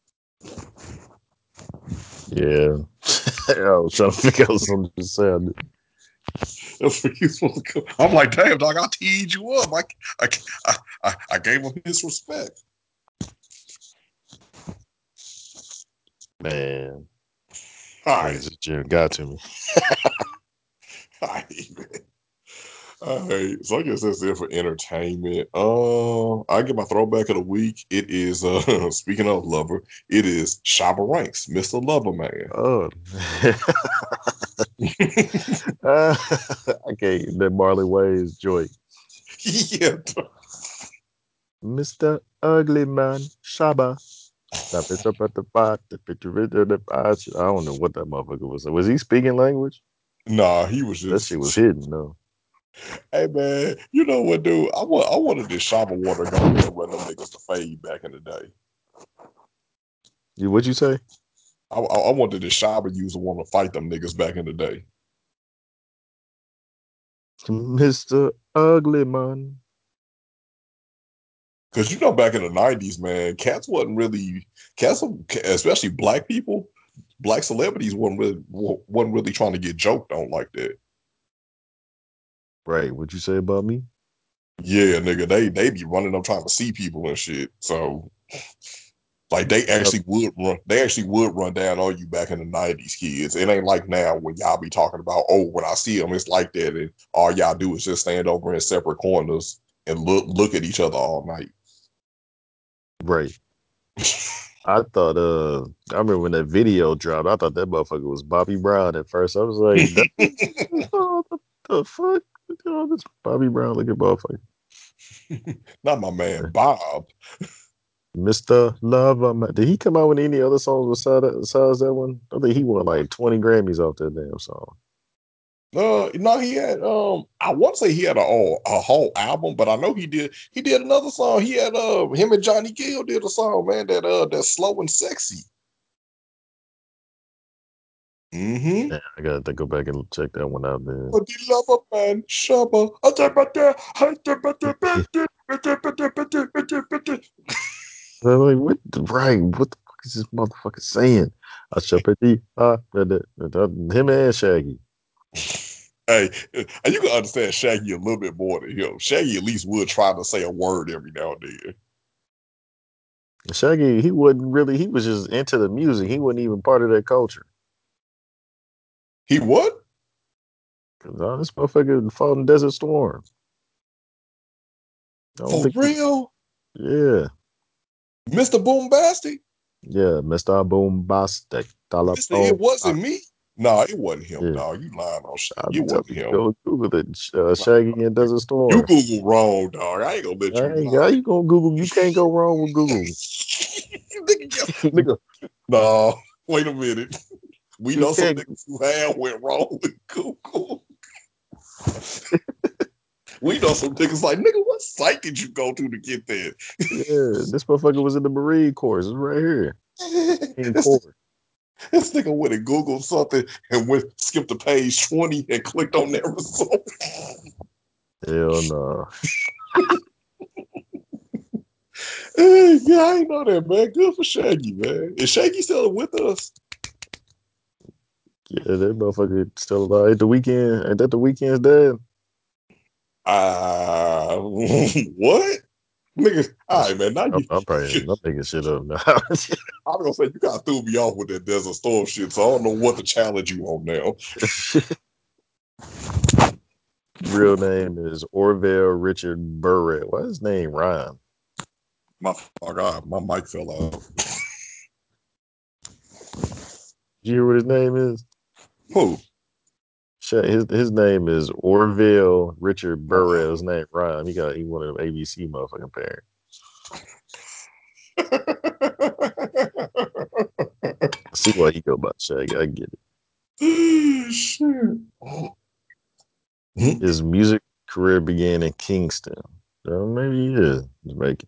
Yeah. I was trying to figure out something to say. That's where you're supposed to come. I'm like, damn, dog, I teed you up. I gave him his respect. Man, All niggas right, at gym got to me. all right, man. All right, so I guess that's it for entertainment. I get my throwback of the week. It is speaking of lover, it is Shabba Ranks, Mr. Lover Man. Oh. I can't. That Marley Ways joint. Yeah. Mr. Ugly Man, Shaba. That bitch up at the pot, the picture right there, the pot. I don't know what that motherfucker was. Was he speaking language? Nah, he was That shit was just. hidden though. Hey man, you know what, dude? I wanted this Shaba water to go there and run them niggas to fade back in the day. What'd you say? I wanted this Shaba user want to fight them niggas back in the day. Mr. Ugly Man. Cause you know, back in the '90s, man, cats wasn't really cats, especially black people, black celebrities wasn't really trying to get joked on like that. Right. What'd you say about me? Yeah, nigga, they be running up trying to see people and shit. So like Uh, they actually would run down on you back in the '90s, kids. It ain't like now when y'all be talking about, oh, when I see them, it's like that, and all y'all do is just stand over in separate corners and look at each other all night. right. I thought I remember when that video dropped, I thought that motherfucker was Bobby Brown at first. I was like, that what the fuck? Oh, this Bobby Brown looking motherfucker. Not my man Bob. Mr. Lover Man. Did he come out with any other songs besides that one? I think he won like 20 Grammys off that damn song. No, he had I want to say he had a whole album, but I know he did another song. He had him and Johnny Gill did a song, man, that's slow and sexy. Mm-hmm. Yeah, I gotta go back and check that one out, man. But the lover man, Shabba. I'm like, what the fuck is this motherfucker saying? I shall put him and Shaggy. Hey, and you can understand Shaggy a little bit more than him. Shaggy at least would try to say a word every now and then. Shaggy, he was just into the music. He wasn't even part of that culture. He what? Cause this motherfucker fought in Desert Storm. I don't For think real? yeah. Mr. Boombastic? Yeah, Mr. Bombastic. Mister, it Telephone. wasn't me. No, it wasn't him, Yeah. dog. You lying on Shaggy. I'm It telling wasn't you, him. go Google it. Nah, Shaggy and Desert you Storm. Google wrong, dog. I ain't gonna let you I ain't lie. got you gonna Google. You can't go wrong with Google. Nigga, nigga, no, wait a minute. We You know some can't. niggas who have went wrong with Google. We know some niggas like, nigga, what site did you go to get that? Yeah, this motherfucker was in the Marine Corps. It's right here. Marine this, Corps. this nigga went and Googled something and skipped to page 20 and clicked on that result. Hell no. Yeah, I ain't know that, man. Good for Shaggy, man. Is Shaggy still with us? Yeah, that motherfucker still alive. At the weekend, ain't that the weekend's dad? What? Nigga, all right, man. Now I'm probably I'm making shit up now. I was gonna say you got threw me off with that Desert Storm shit, so I don't know what to challenge you on now. Real name is Orville Richard Burrell. Why his name rhyme? My God, my mic fell off. You hear what his name is? Who? His name is Orville Richard Oh. Burrell. His name rhyme. He one of them ABC motherfucking parents. I see why he go by Shaggy. I get it. Shit. His music career began in Kingston. So maybe he is Jamaican.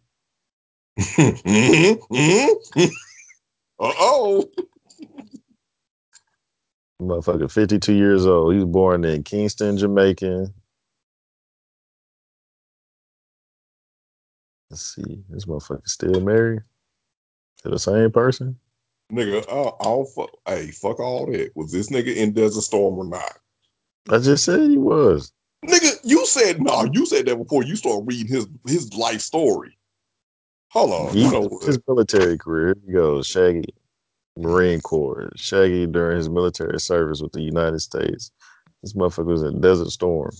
Uh-oh. Motherfucker, 52 years old. He was born in Kingston, Jamaica. Let's see. This motherfucker still married to the same person? Nigga, hey, fuck all that. Was this nigga in Desert Storm or not? I just said he was. Nigga, you said no. You said that before you started reading his life story. Hold on. You know His what? military career. Here he goes. Shaggy, Marine Corps. Shaggy during his military service with the United States. This motherfucker was in Desert Storm.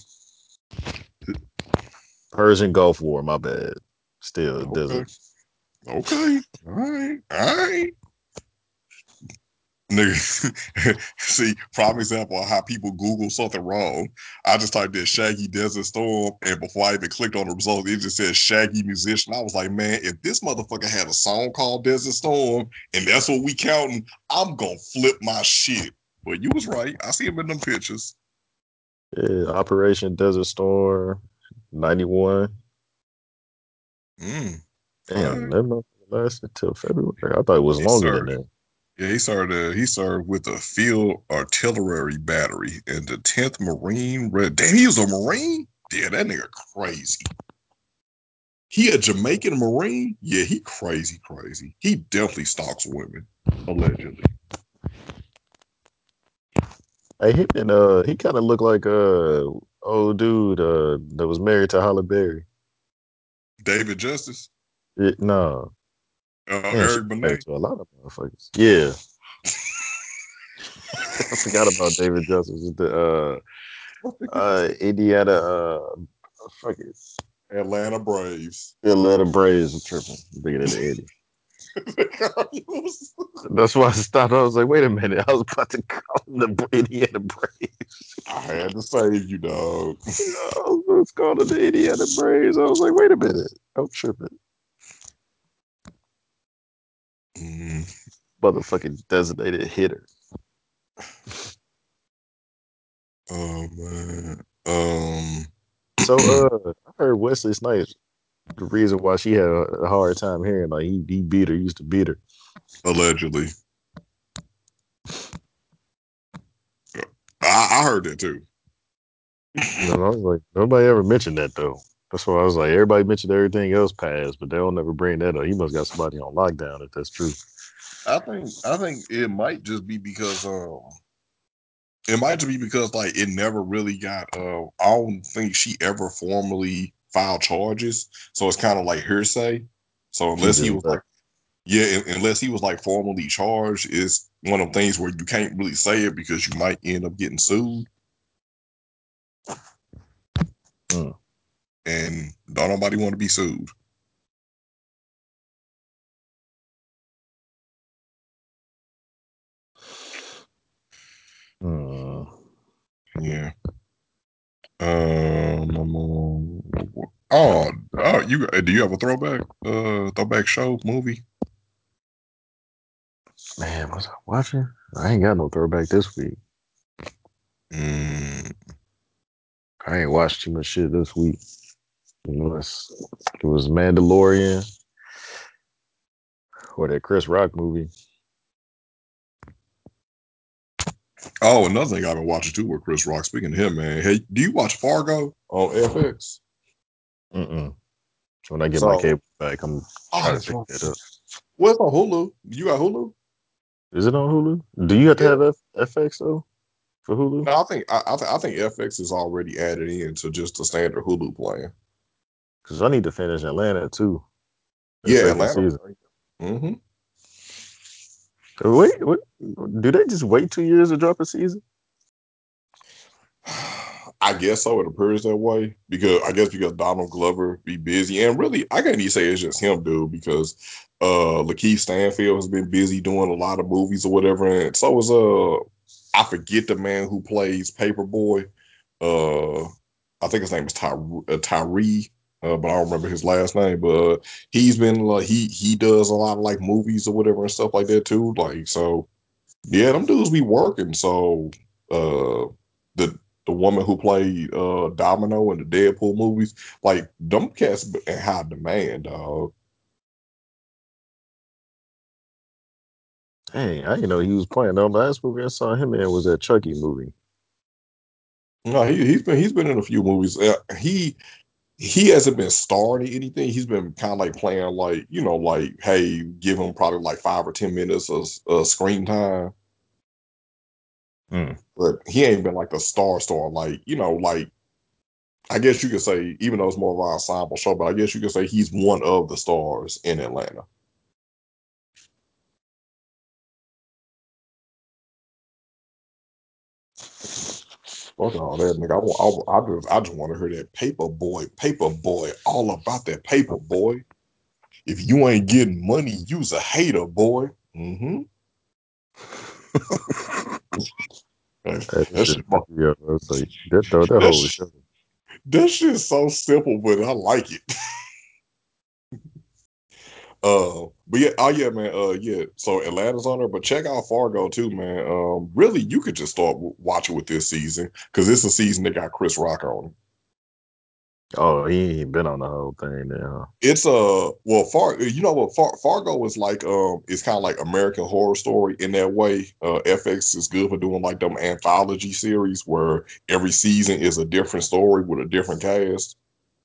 Persian Gulf War, my bad. Still Okay. desert. Okay. All right. All right. Nigga, see, prime example of how people Google something wrong. I just typed in Shaggy Desert Storm, and before I even clicked on the results, it just said Shaggy musician. I was like, man, if this motherfucker had a song called Desert Storm, and that's what we counting, I'm gonna flip my shit. But you was right. I see him in them pictures. Yeah, Operation Desert Storm, 91. All Damn, right. that motherfucker lasted till February. I thought it was He longer than served. that. Yeah, he served. He served with the Field Artillery Battery in the 10th Marine. Damn, he was a Marine. Yeah, that nigga crazy. He a Jamaican Marine? Yeah, he crazy, crazy. He definitely stalks women, allegedly. Hey, he kind of looked like old dude that was married to Halle Berry. David Justice, No, man, she Eric was married Benet. to a lot of motherfuckers. Yeah, I forgot about David Justice. Indiana, fuck it, Atlanta Braves. Atlanta Braves. I'm tripping. I'm thinking of the Eddie. That's why I stopped. I was like, wait a minute. I was about to call him the Indiana Braves. I had to save you, dog. I was calling the Indiana Braves. I was like, wait a minute. I'm tripping. Mm, Motherfucking designated hitter. oh man. So I heard Wesley Snipes, the reason why she had a hard time hearing, like he beat her, he used to beat her. Allegedly, I heard that too. And I was like, nobody ever mentioned that though. That's why I was like, everybody mentioned everything else passed, but they don't never bring that up. He must got somebody on lockdown if that's true. I think it might just be because it might just be because like it never really got I don't think she ever formally filed charges. So it's kind of like hearsay. So She unless he just was like left. yeah, unless he was like formally charged, it's one of them things where you can't really say it because you might end up getting sued. Mm. And don't nobody want to be sued. Mm. Yeah. Oh, you do you have a throwback show movie? Man, was I watching? I ain't got no throwback this week. Mm. I ain't watched too much shit this week. You know, it was Mandalorian or that Chris Rock movie. Oh, another thing I've been watching too with Chris Rock. Speaking of him, man, hey, do you watch Fargo on FX? Mm-mm. When I get my So, cable back, I'm oh, trying to that's pick right. that up. Well, it's on Hulu. You got Hulu? Is it on Hulu? Do you have to Yeah. have FX though for Hulu? No, I think FX is already added into just the standard Hulu plan. Because I need to finish Atlanta too. The Yeah, second Atlanta. season. Mm-hmm. Wait, do they just wait 2 years to drop a season? I guess so. It appears that way because Donald Glover be busy, and really, I can't even say it's just him, dude. Because Lakeith Stanfield has been busy doing a lot of movies or whatever, and so is I forget the man who plays Paperboy. Uh, I think his name is Tyree, but I don't remember his last name. But he's been like he does a lot of like movies or whatever and stuff like that too. Like so, yeah, them dudes be working. So the woman who played Domino in the Deadpool movies, like them cats in high demand, dog. Dang, I didn't know he was playing. The last movie I saw him in was that Chucky movie. No, he's been in a few movies. He hasn't been starring in anything. He's been kind of like playing like like hey, give him probably like 5 or 10 minutes of screen time, Mm. but he ain't been like the star like like I guess you could say, even though it's more of an ensemble show, but I guess you could say he's one of the stars in Atlanta. Fuck all that, nigga. I just want to hear that paper boy, all about that paper boy. If you ain't getting money, you's a hater, boy. Mm-hmm. That that shit shit, took me up. I was like, that that whole shit, show. that shit's so simple, but I like it. But yeah, oh yeah, man. Yeah. So Atlanta's on there, but check out Fargo too, man. Really, you could just start watching with this season because it's a season that got Chris Rock on it. Oh, he ain't been on the whole thing now. It's well, you know what, Fargo is like, it's kind of like American Horror Story in that way. FX is good for doing like them anthology series where every season is a different story with a different cast.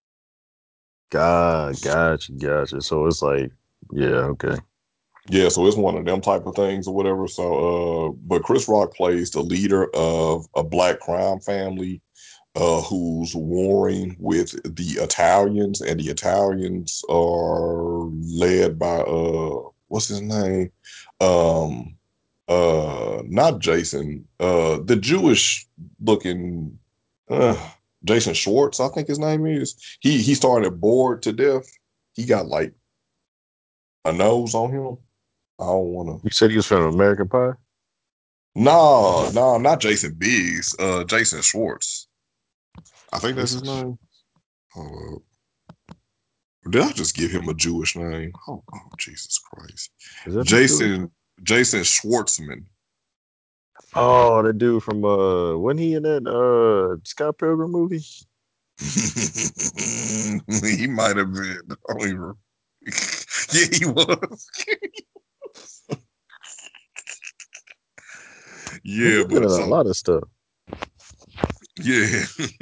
God, gotcha. So it's like, yeah, okay. Yeah, so it's one of them type of things or whatever. So, but Chris Rock plays the leader of a black crime family, who's warring with the Italians, and the Italians are led by what's his name? Um, not Jason, the Jewish looking, uh, Jason Schwartz, I think his name is. He started bored to death. He got like a nose on him. I don't want to. You said he was from American Pie? No, no, not Jason Biggs. Jason Schwartz. I think that's his Jason. name. Hold up. Did I just give him a Jewish name? Oh, Jesus Christ. Is that a Jewish? Jason Schwartzman. Oh, the dude from wasn't he in that Scott Pilgrim movie? He might have been. I don't even. Yeah, he was. Yeah, He's been but in a so lot of stuff. yeah.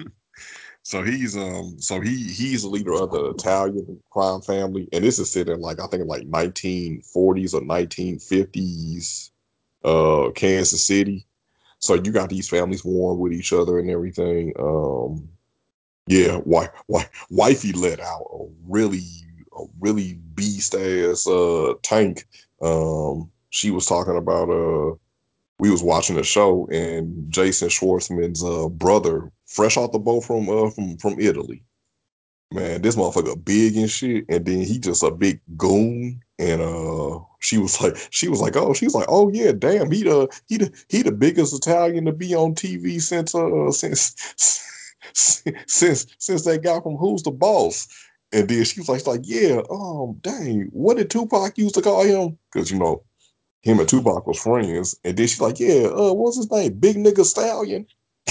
He's the leader of the Italian crime family, and this is set in like I think like 1940s or 1950s, Kansas City. So you got these families warring with each other and everything. Yeah, wifey let out a really beast ass tank. She was talking about we was watching a show, and Jason Schwartzman's brother, fresh off the boat from Italy. Man, this motherfucker big and shit, and then he just a big goon. And she was like, oh yeah, damn, he the biggest Italian to be on TV since that guy from Who's the Boss. And then she's like, yeah, dang, what did Tupac used to call him? Because him and Tupac was friends. And then she's like, yeah, what's his name? Big nigga Stallion.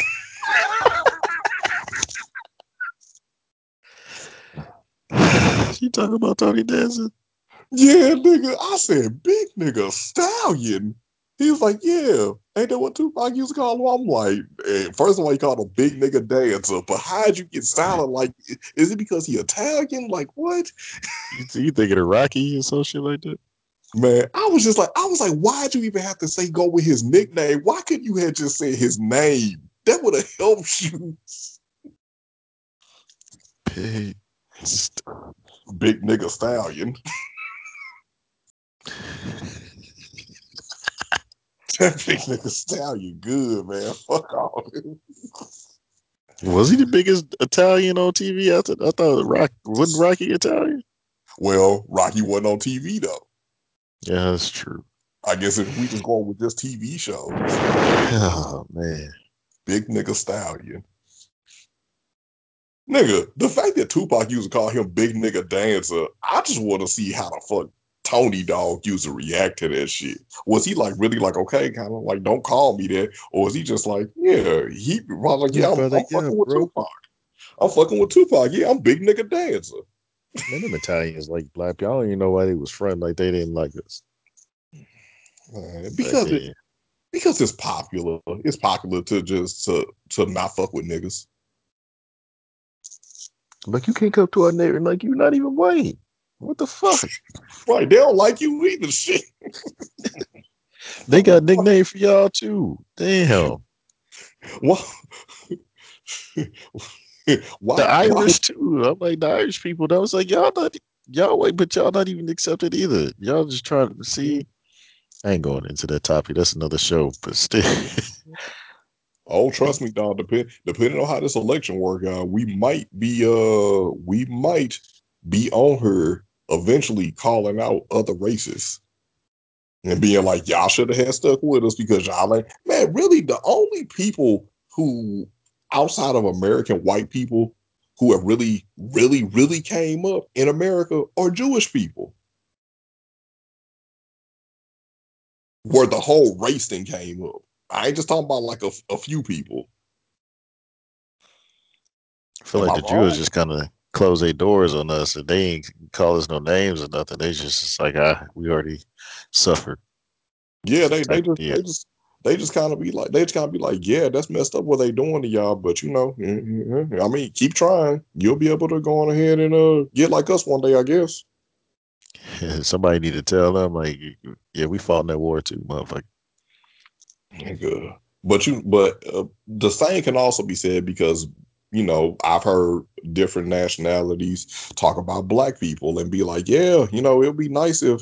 She talking about Tony Danza. Yeah, nigga. I said, big nigga Stallion. He was like, yeah, ain't that what Tupac used to call him? I'm like, first of all, he called him big nigga dancer, but how'd you get styling? Like, is it because he Italian? Like, what? You thinking of Rocky or some shit like that? Man, I was like, why'd you even have to say go with his nickname? Why couldn't you have just said his name? That would have helped you. Big. Big nigga Stallion. That big nigga Stallion good, man. Fuck all. Was he the biggest Italian on TV? I thought Rock wasn't Rocky Italian. Well, Rocky wasn't on TV though. Yeah, that's true. I guess if we just go with just TV shows, Oh man, big nigga Stallion. Nigga, the fact that Tupac used to call him big nigga dancer, I just want to see how the fuck Tony Dog used to react to that shit. Was he like really like, okay, kind of like, don't call me that? Or was he just like, yeah, he was like, he yeah, was I'm, probably I'm like, "Yeah, fucking with bro, Tupac. I'm fucking with Tupac. Yeah, I'm big nigga dancer. man, them Italians like black people. I don't even know why they was front like they didn't like us Man, back then. because it's popular. It's popular to just to not fuck with niggas. Like you can't come to our neighbor like you not even white. What the fuck? Right. They don't like you either. Shit. They What got the a nickname for y'all too. Damn. fuck? The Why? Irish too. I'm like the Irish people. That was like y'all white, but y'all not even accepted either. Y'all just trying to see. I ain't going into that topic. That's another show, but still. Oh, trust me, dog. Depending on how this election work out, we might be on her eventually calling out other races. and being like, y'all should have had stuck with us because y'all ain't, man, really the only people who outside of American white people who have really, really, really came up in America are Jewish people, where the whole race thing came up. I ain't just talking about like a few people. I feel Am like I the Jews wrong? just kind of close their doors on us, and they ain't call us no names or nothing. They just like, we already suffered. Yeah, Type deal. they just kind of be like, they just kind of be like, yeah, that's messed up what they doing to y'all, but you know, I mean, keep trying. You'll be able to go on ahead and get like us one day, I guess. Somebody need to tell them like, yeah, we fought in that war too, motherfucker. Nigga. But the same can also be said because I've heard different nationalities talk about black people and be like, yeah, it'd be nice if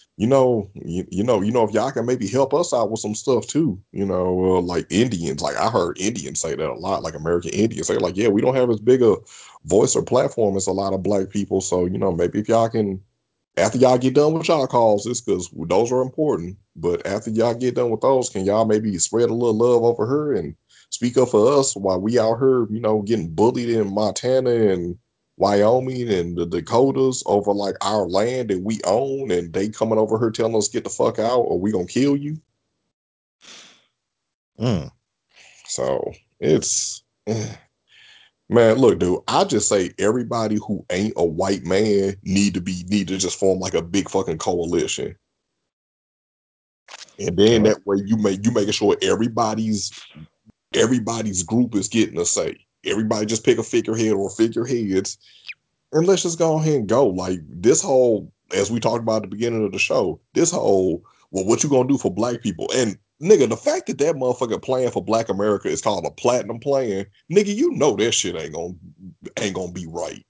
if y'all can maybe help us out with some stuff too, like Indians. Like I heard Indians say that a lot, like American Indians say, like, yeah, we don't have as big a voice or platform as a lot of black people. So, maybe if y'all can, after y'all get done with y'all causes, because those are important, but after y'all get done with those, can y'all maybe spread a little love over her and speak up for us while we out here, getting bullied in Montana and Wyoming and the Dakotas over like our land that we own, and they coming over here telling us get the fuck out or we gonna kill you. Mm. So it's man, look, dude. I just say everybody who ain't a white man need to just form like a big fucking coalition, and then Well, that way you making sure everybody's group is getting a say. Everybody just pick a figurehead or figureheads, and let's just go ahead and go. Like this whole, as we talked about at the beginning of the show, this whole, well, what you gonna do for black people? And nigga, the fact that that motherfucker plan for Black America is called a platinum plan, nigga, that shit ain't gonna be right.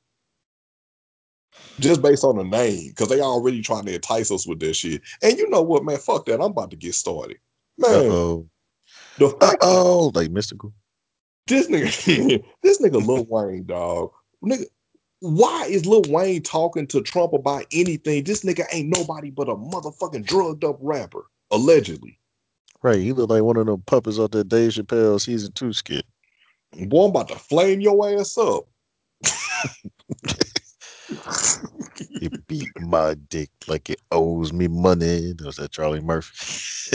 Just based on the name, because they already trying to entice us with that shit. And you know what, man? Fuck that. I'm about to get started. Man, uh-oh. the fact that Uh-oh. Like mystical. this nigga, this nigga Lil Wayne, dog. Nigga, why is Lil Wayne talking to Trump about anything? This nigga ain't nobody but a motherfucking drugged up rapper, allegedly. Right. You look like one of them puppets out that Dave Chappelle season 2 skit. Boy, I'm about to flame your ass up. It beat my dick like it owes me money. That was that Charlie Murphy.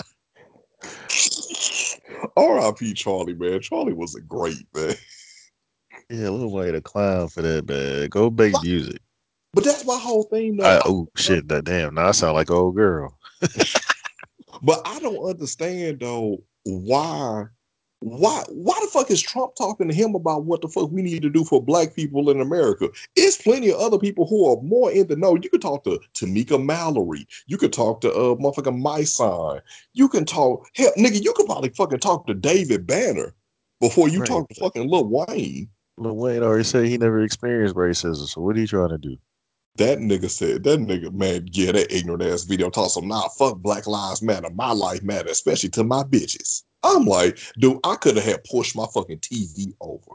R.I.P. Charlie, man. Charlie was a great man. Yeah, Lil Wayne a clown for that, man. Go make But, music. but that's my whole thing, though. Oh shit, that damn. Now I sound like an old girl. But I don't understand though why the fuck is Trump talking to him about what the fuck we need to do for black people in America? It's plenty of other people who are more in the know. You could talk to Tamika Mallory. You could talk to motherfucking My Son. You can talk hell, nigga, you could probably fucking talk to David Banner before you Right. talk to fucking Lil Wayne. Lil Wayne already said he never experienced racism. So what are you trying to do? That nigga, man, yeah, that ignorant ass video talks some nah, fuck Black Lives Matter. My life matter, especially to my bitches. I'm like, dude, I could have had pushed my fucking TV over.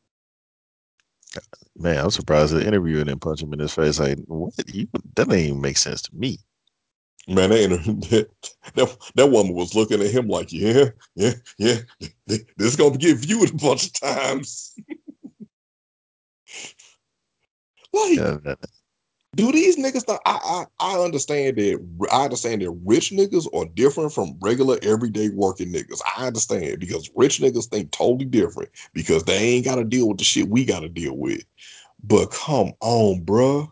Man, I'm surprised the interviewer didn't punch him in his face. Like, what? That didn't even make sense to me. Man, that woman was looking at him like, yeah, this is gonna get viewed a bunch of times. Like, Yeah, do these niggas? I understand that. I understand that rich niggas are different from regular everyday working niggas. I understand because rich niggas think totally different because they ain't got to deal with the shit we got to deal with. But come on, bruh.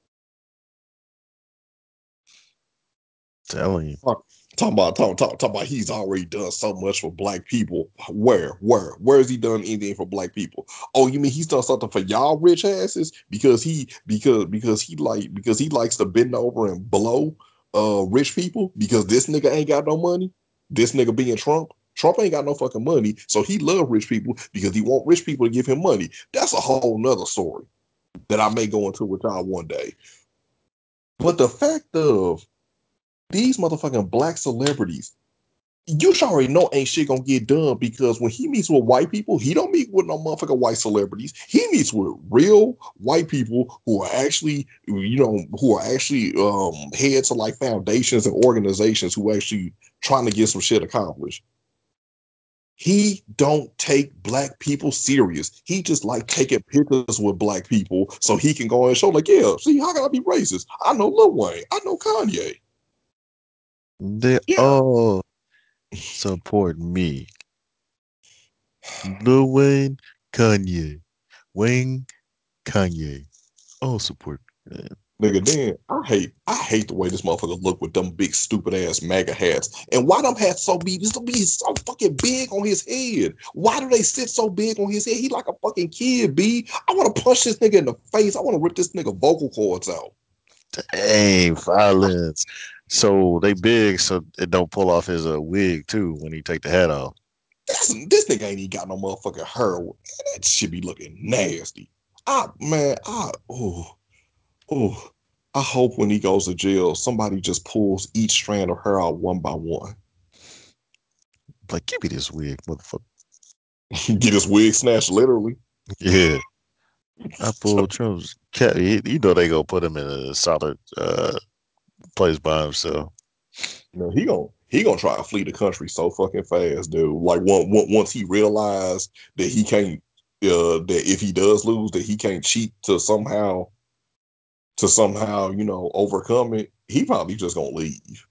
telling you. Talking about he's already done so much for black people. Where has he done anything for black people? Oh, you mean he's done something for y'all rich asses because he likes to bend over and blow rich people because this nigga ain't got no money. This nigga being Trump. Trump ain't got no fucking money, so he love rich people because he want rich people to give him money. That's a whole nother story that I may go into with y'all one day. But the fact of these motherfucking black celebrities you should already know ain't shit gonna get done because when he meets with white people, he don't meet with no motherfucking white celebrities. He meets with real white people who are actually, who are actually heads of like foundations and organizations who actually trying to get some shit accomplished. He don't take black people serious. He just like taking pictures with black people so he can go and show like, yeah, see, how can I be racist? I know Lil Wayne. I know Kanye. They Yeah. all support me. Lil Wayne, Kanye, Wayne, Kanye, all support me. Nigga, then I hate the way this motherfucker look with them big stupid ass MAGA hats. And why them hats be so fucking big on his head? Why do they sit so big on his head? He like a fucking kid, B. I want to punch this nigga in the face. I want to rip this nigga vocal cords out. Dang, violence. So they big, so it don't pull off his wig too when he take the hat off. This nigga ain't even got no motherfucking hair. That shit be looking nasty. Oh, I hope when he goes to jail, somebody just pulls each strand of hair out one by one. Like, give me this wig, motherfucker. Get his wig snatched, literally. Yeah, I pulled Trump's cat. You know they gonna put him in a solid place by himself. He gonna try to flee the country so fucking fast, dude. Like once he realized that he can't, that if he does lose, that he can't cheat to somehow overcome it. He probably just gonna leave.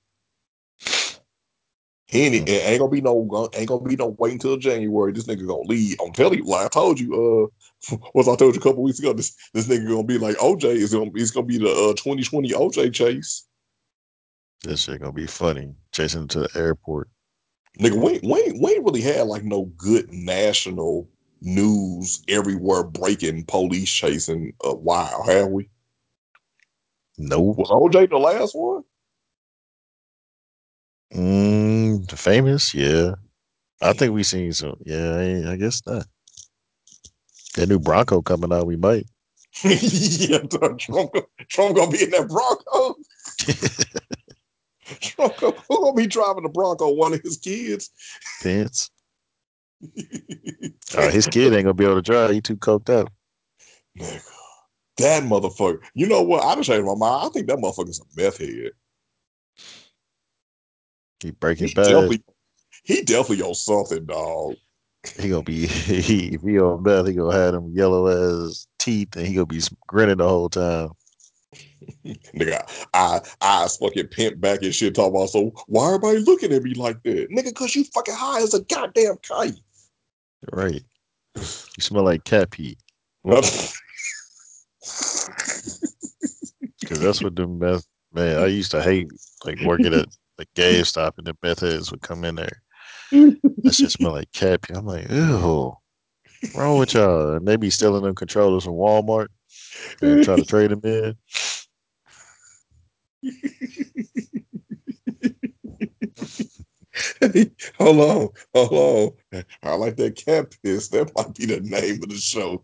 He ain't, Mm. it ain't gonna be no wait until January. This nigga gonna leave. I'm telling you, like I told you, what I told you a couple weeks ago. This nigga gonna be like OJ. It's gonna be the 2020 OJ chase. This shit gonna be funny. Chasing him to the airport. Nigga, we ain't really had like no good national news everywhere breaking police chasing a while, have we? Nope. Was OJ the last one? Famous? Yeah. I think we seen some. Yeah, I guess not. That new Bronco coming out, we might. Yeah, Trump gonna be in that Bronco. Who gonna be driving the Bronco? One of his kids. Pence. His kid ain't gonna be able to drive. He too coked up. Nigga, that motherfucker. You know what? I just changed my mind. I think that motherfucker's a meth head. He He breaking bad. definitely, he definitely on something, dog. He gonna be if he on meth, he gonna have them yellow ass teeth, and he gonna be grinning the whole time. Nigga, I fucking pimp back and shit talking about, so why everybody looking at me like that? Nigga, cause you fucking high as a goddamn kite. Right. You smell like cat pee. Because that's what the meth man. I used to hate like working at the GameStop and the meth heads would come in there. That shit smell like cat pee. I'm like, ew, wrong with y'all? And they be stealing them controllers from Walmart and try to trade them in. Hold on. I like that cat piss. That might be the name of the show.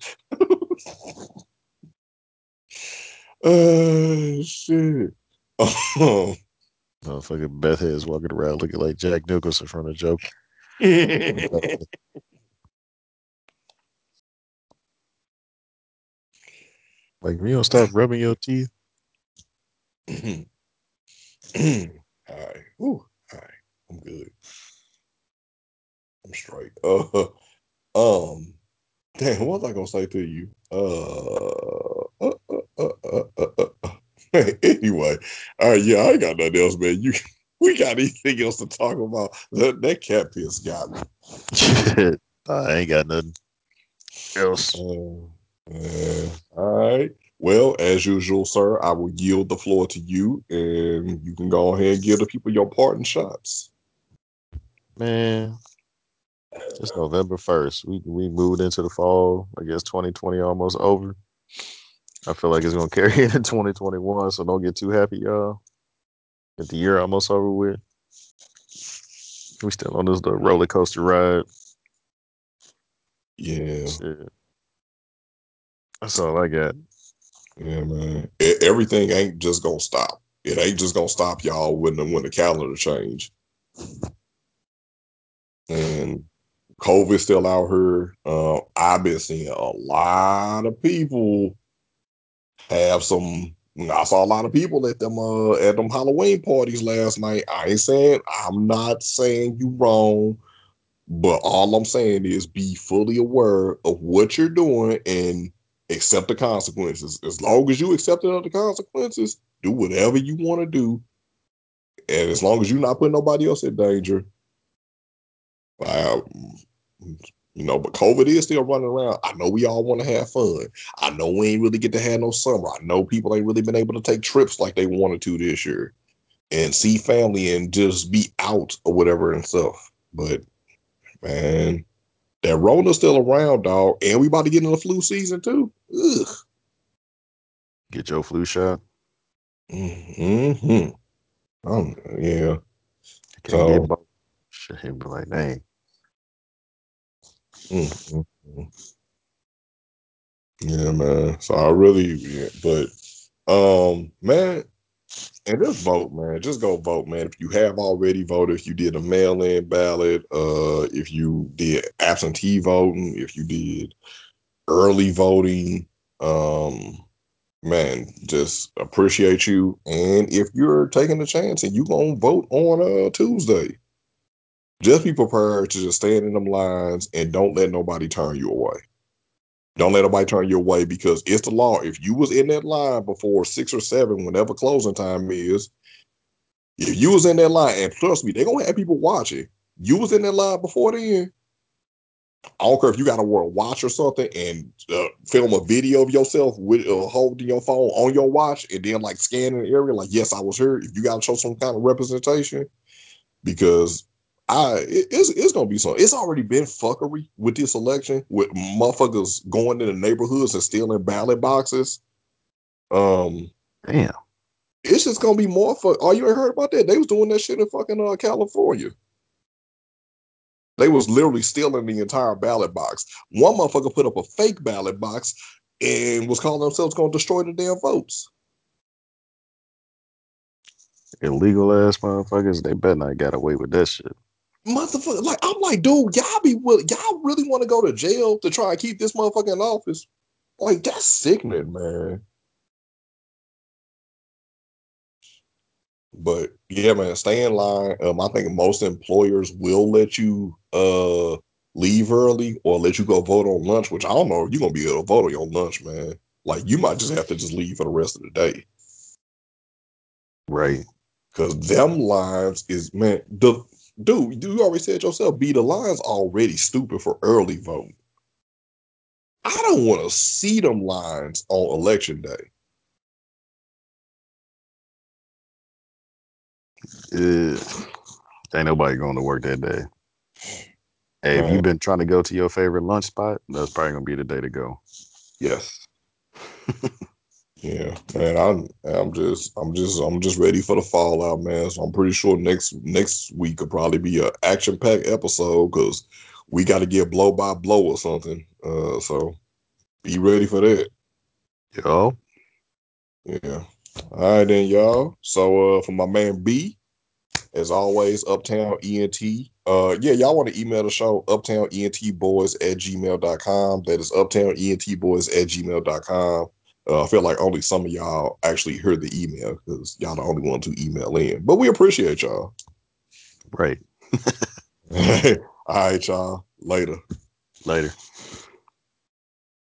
Shit. Oh. Motherfucking meth heads walking around looking like Jack Nicholson from the Joker. Like, if you don't stop rubbing your teeth, All right. Ooh, all right. I'm good. I'm straight. Um, damn, what was I gonna say to you? Anyway, all right, yeah, I ain't got nothing else, man. We got anything else to talk about? That cat piss got me. I ain't got nothing else. All right. Well, as usual, sir, I will yield the floor to you, and you can go ahead and give the people your parting shots. Man, it's November 1st. We moved into the fall. I guess 2020 almost over. I feel like it's gonna carry into 2021, so don't get too happy, y'all. Get the year almost over with. We still on this little roller coaster ride. Yeah, Shit. That's all I got. yeah, man. Everything ain't just gonna stop. It ain't just gonna stop, y'all, when the calendar change. and COVID's still out here. I've been seeing a lot of people have some. I saw a lot of people at them Halloween parties last night. I'm not saying you wrong, but all I'm saying is be fully aware of what you're doing and accept the consequences. As long as you accept the consequences, do whatever you want to do, and as long as you're not putting nobody else in danger, I, but COVID is still running around. I know we all want to have fun. I know we ain't really get to have no summer. I know people ain't really been able to take trips like they wanted to this year and see family and just be out or whatever and stuff. But man, that Rona's still around, dog, and we about to get into the flu season too. Ugh. Get your flu shot. Mm-hmm. Yeah. I can't get So, both. Shit, he'd be like, dang. mm-hmm. Yeah, man. So I really, yeah, but man, and just vote, man. Just go vote, man. If you have already voted, if you did a mail-in ballot, if you did absentee voting, if you did early voting, um, man, just appreciate you. And if you're taking the chance and you gonna vote on Tuesday, just be prepared to just stand in them lines and don't let nobody turn you away. Don't let nobody turn you away because it's the law. If you was in that line before 6 or 7, whenever closing time is, if you was in that line, and trust me, they're gonna have people watching. You was in that line before then. I don't care if you got to wear a watch or something and film a video of yourself with holding your phone on your watch and then like scanning the area. Like, yes, I was here. If you got to show some kind of representation, because it's gonna be so. It's already been fuckery with this election with motherfuckers going in the neighborhoods and stealing ballot boxes. Um, Damn. it's just gonna be more for. Oh, you ain't heard about that? They was doing that shit in fucking California. They was literally stealing the entire ballot box. One motherfucker put up a fake ballot box and was calling themselves going to destroy the damn votes. Illegal ass motherfuckers, they better not got away with that shit. Motherfucker, like I'm like, dude, y'all really want to go to jail to try and keep this motherfucker in office? Like that's sickening, man. But yeah, man, stay in line. I think most employers will let you leave early or let you go vote on lunch, which I don't know if you're gonna be able to vote on your lunch, man. Like you might just have to just leave for the rest of the day. Right. Cause them lines is man, the dude, you already said yourself, B, the lines already stupid for early vote. I don't want to see them lines on election day. Uh, ain't nobody going to work that day. Hey, if Man, you've been trying to go to your favorite lunch spot, that's probably gonna be the day to go. yes. Yeah, man, I'm just ready for the fallout, man. So I'm pretty sure next week could probably be a action packed episode because we got to get blow by blow or something. So be ready for that. Yo, Yeah. All right then, y'all. So for my man B, as always, Uptown ENT. Yeah, y'all want to email the show, uptownentboys at gmail.com. That is uptownentboys at gmail.com. I feel like only some of y'all actually heard the email because y'all the only one to email in. But we appreciate y'all. right. All right, y'all. Later. Later.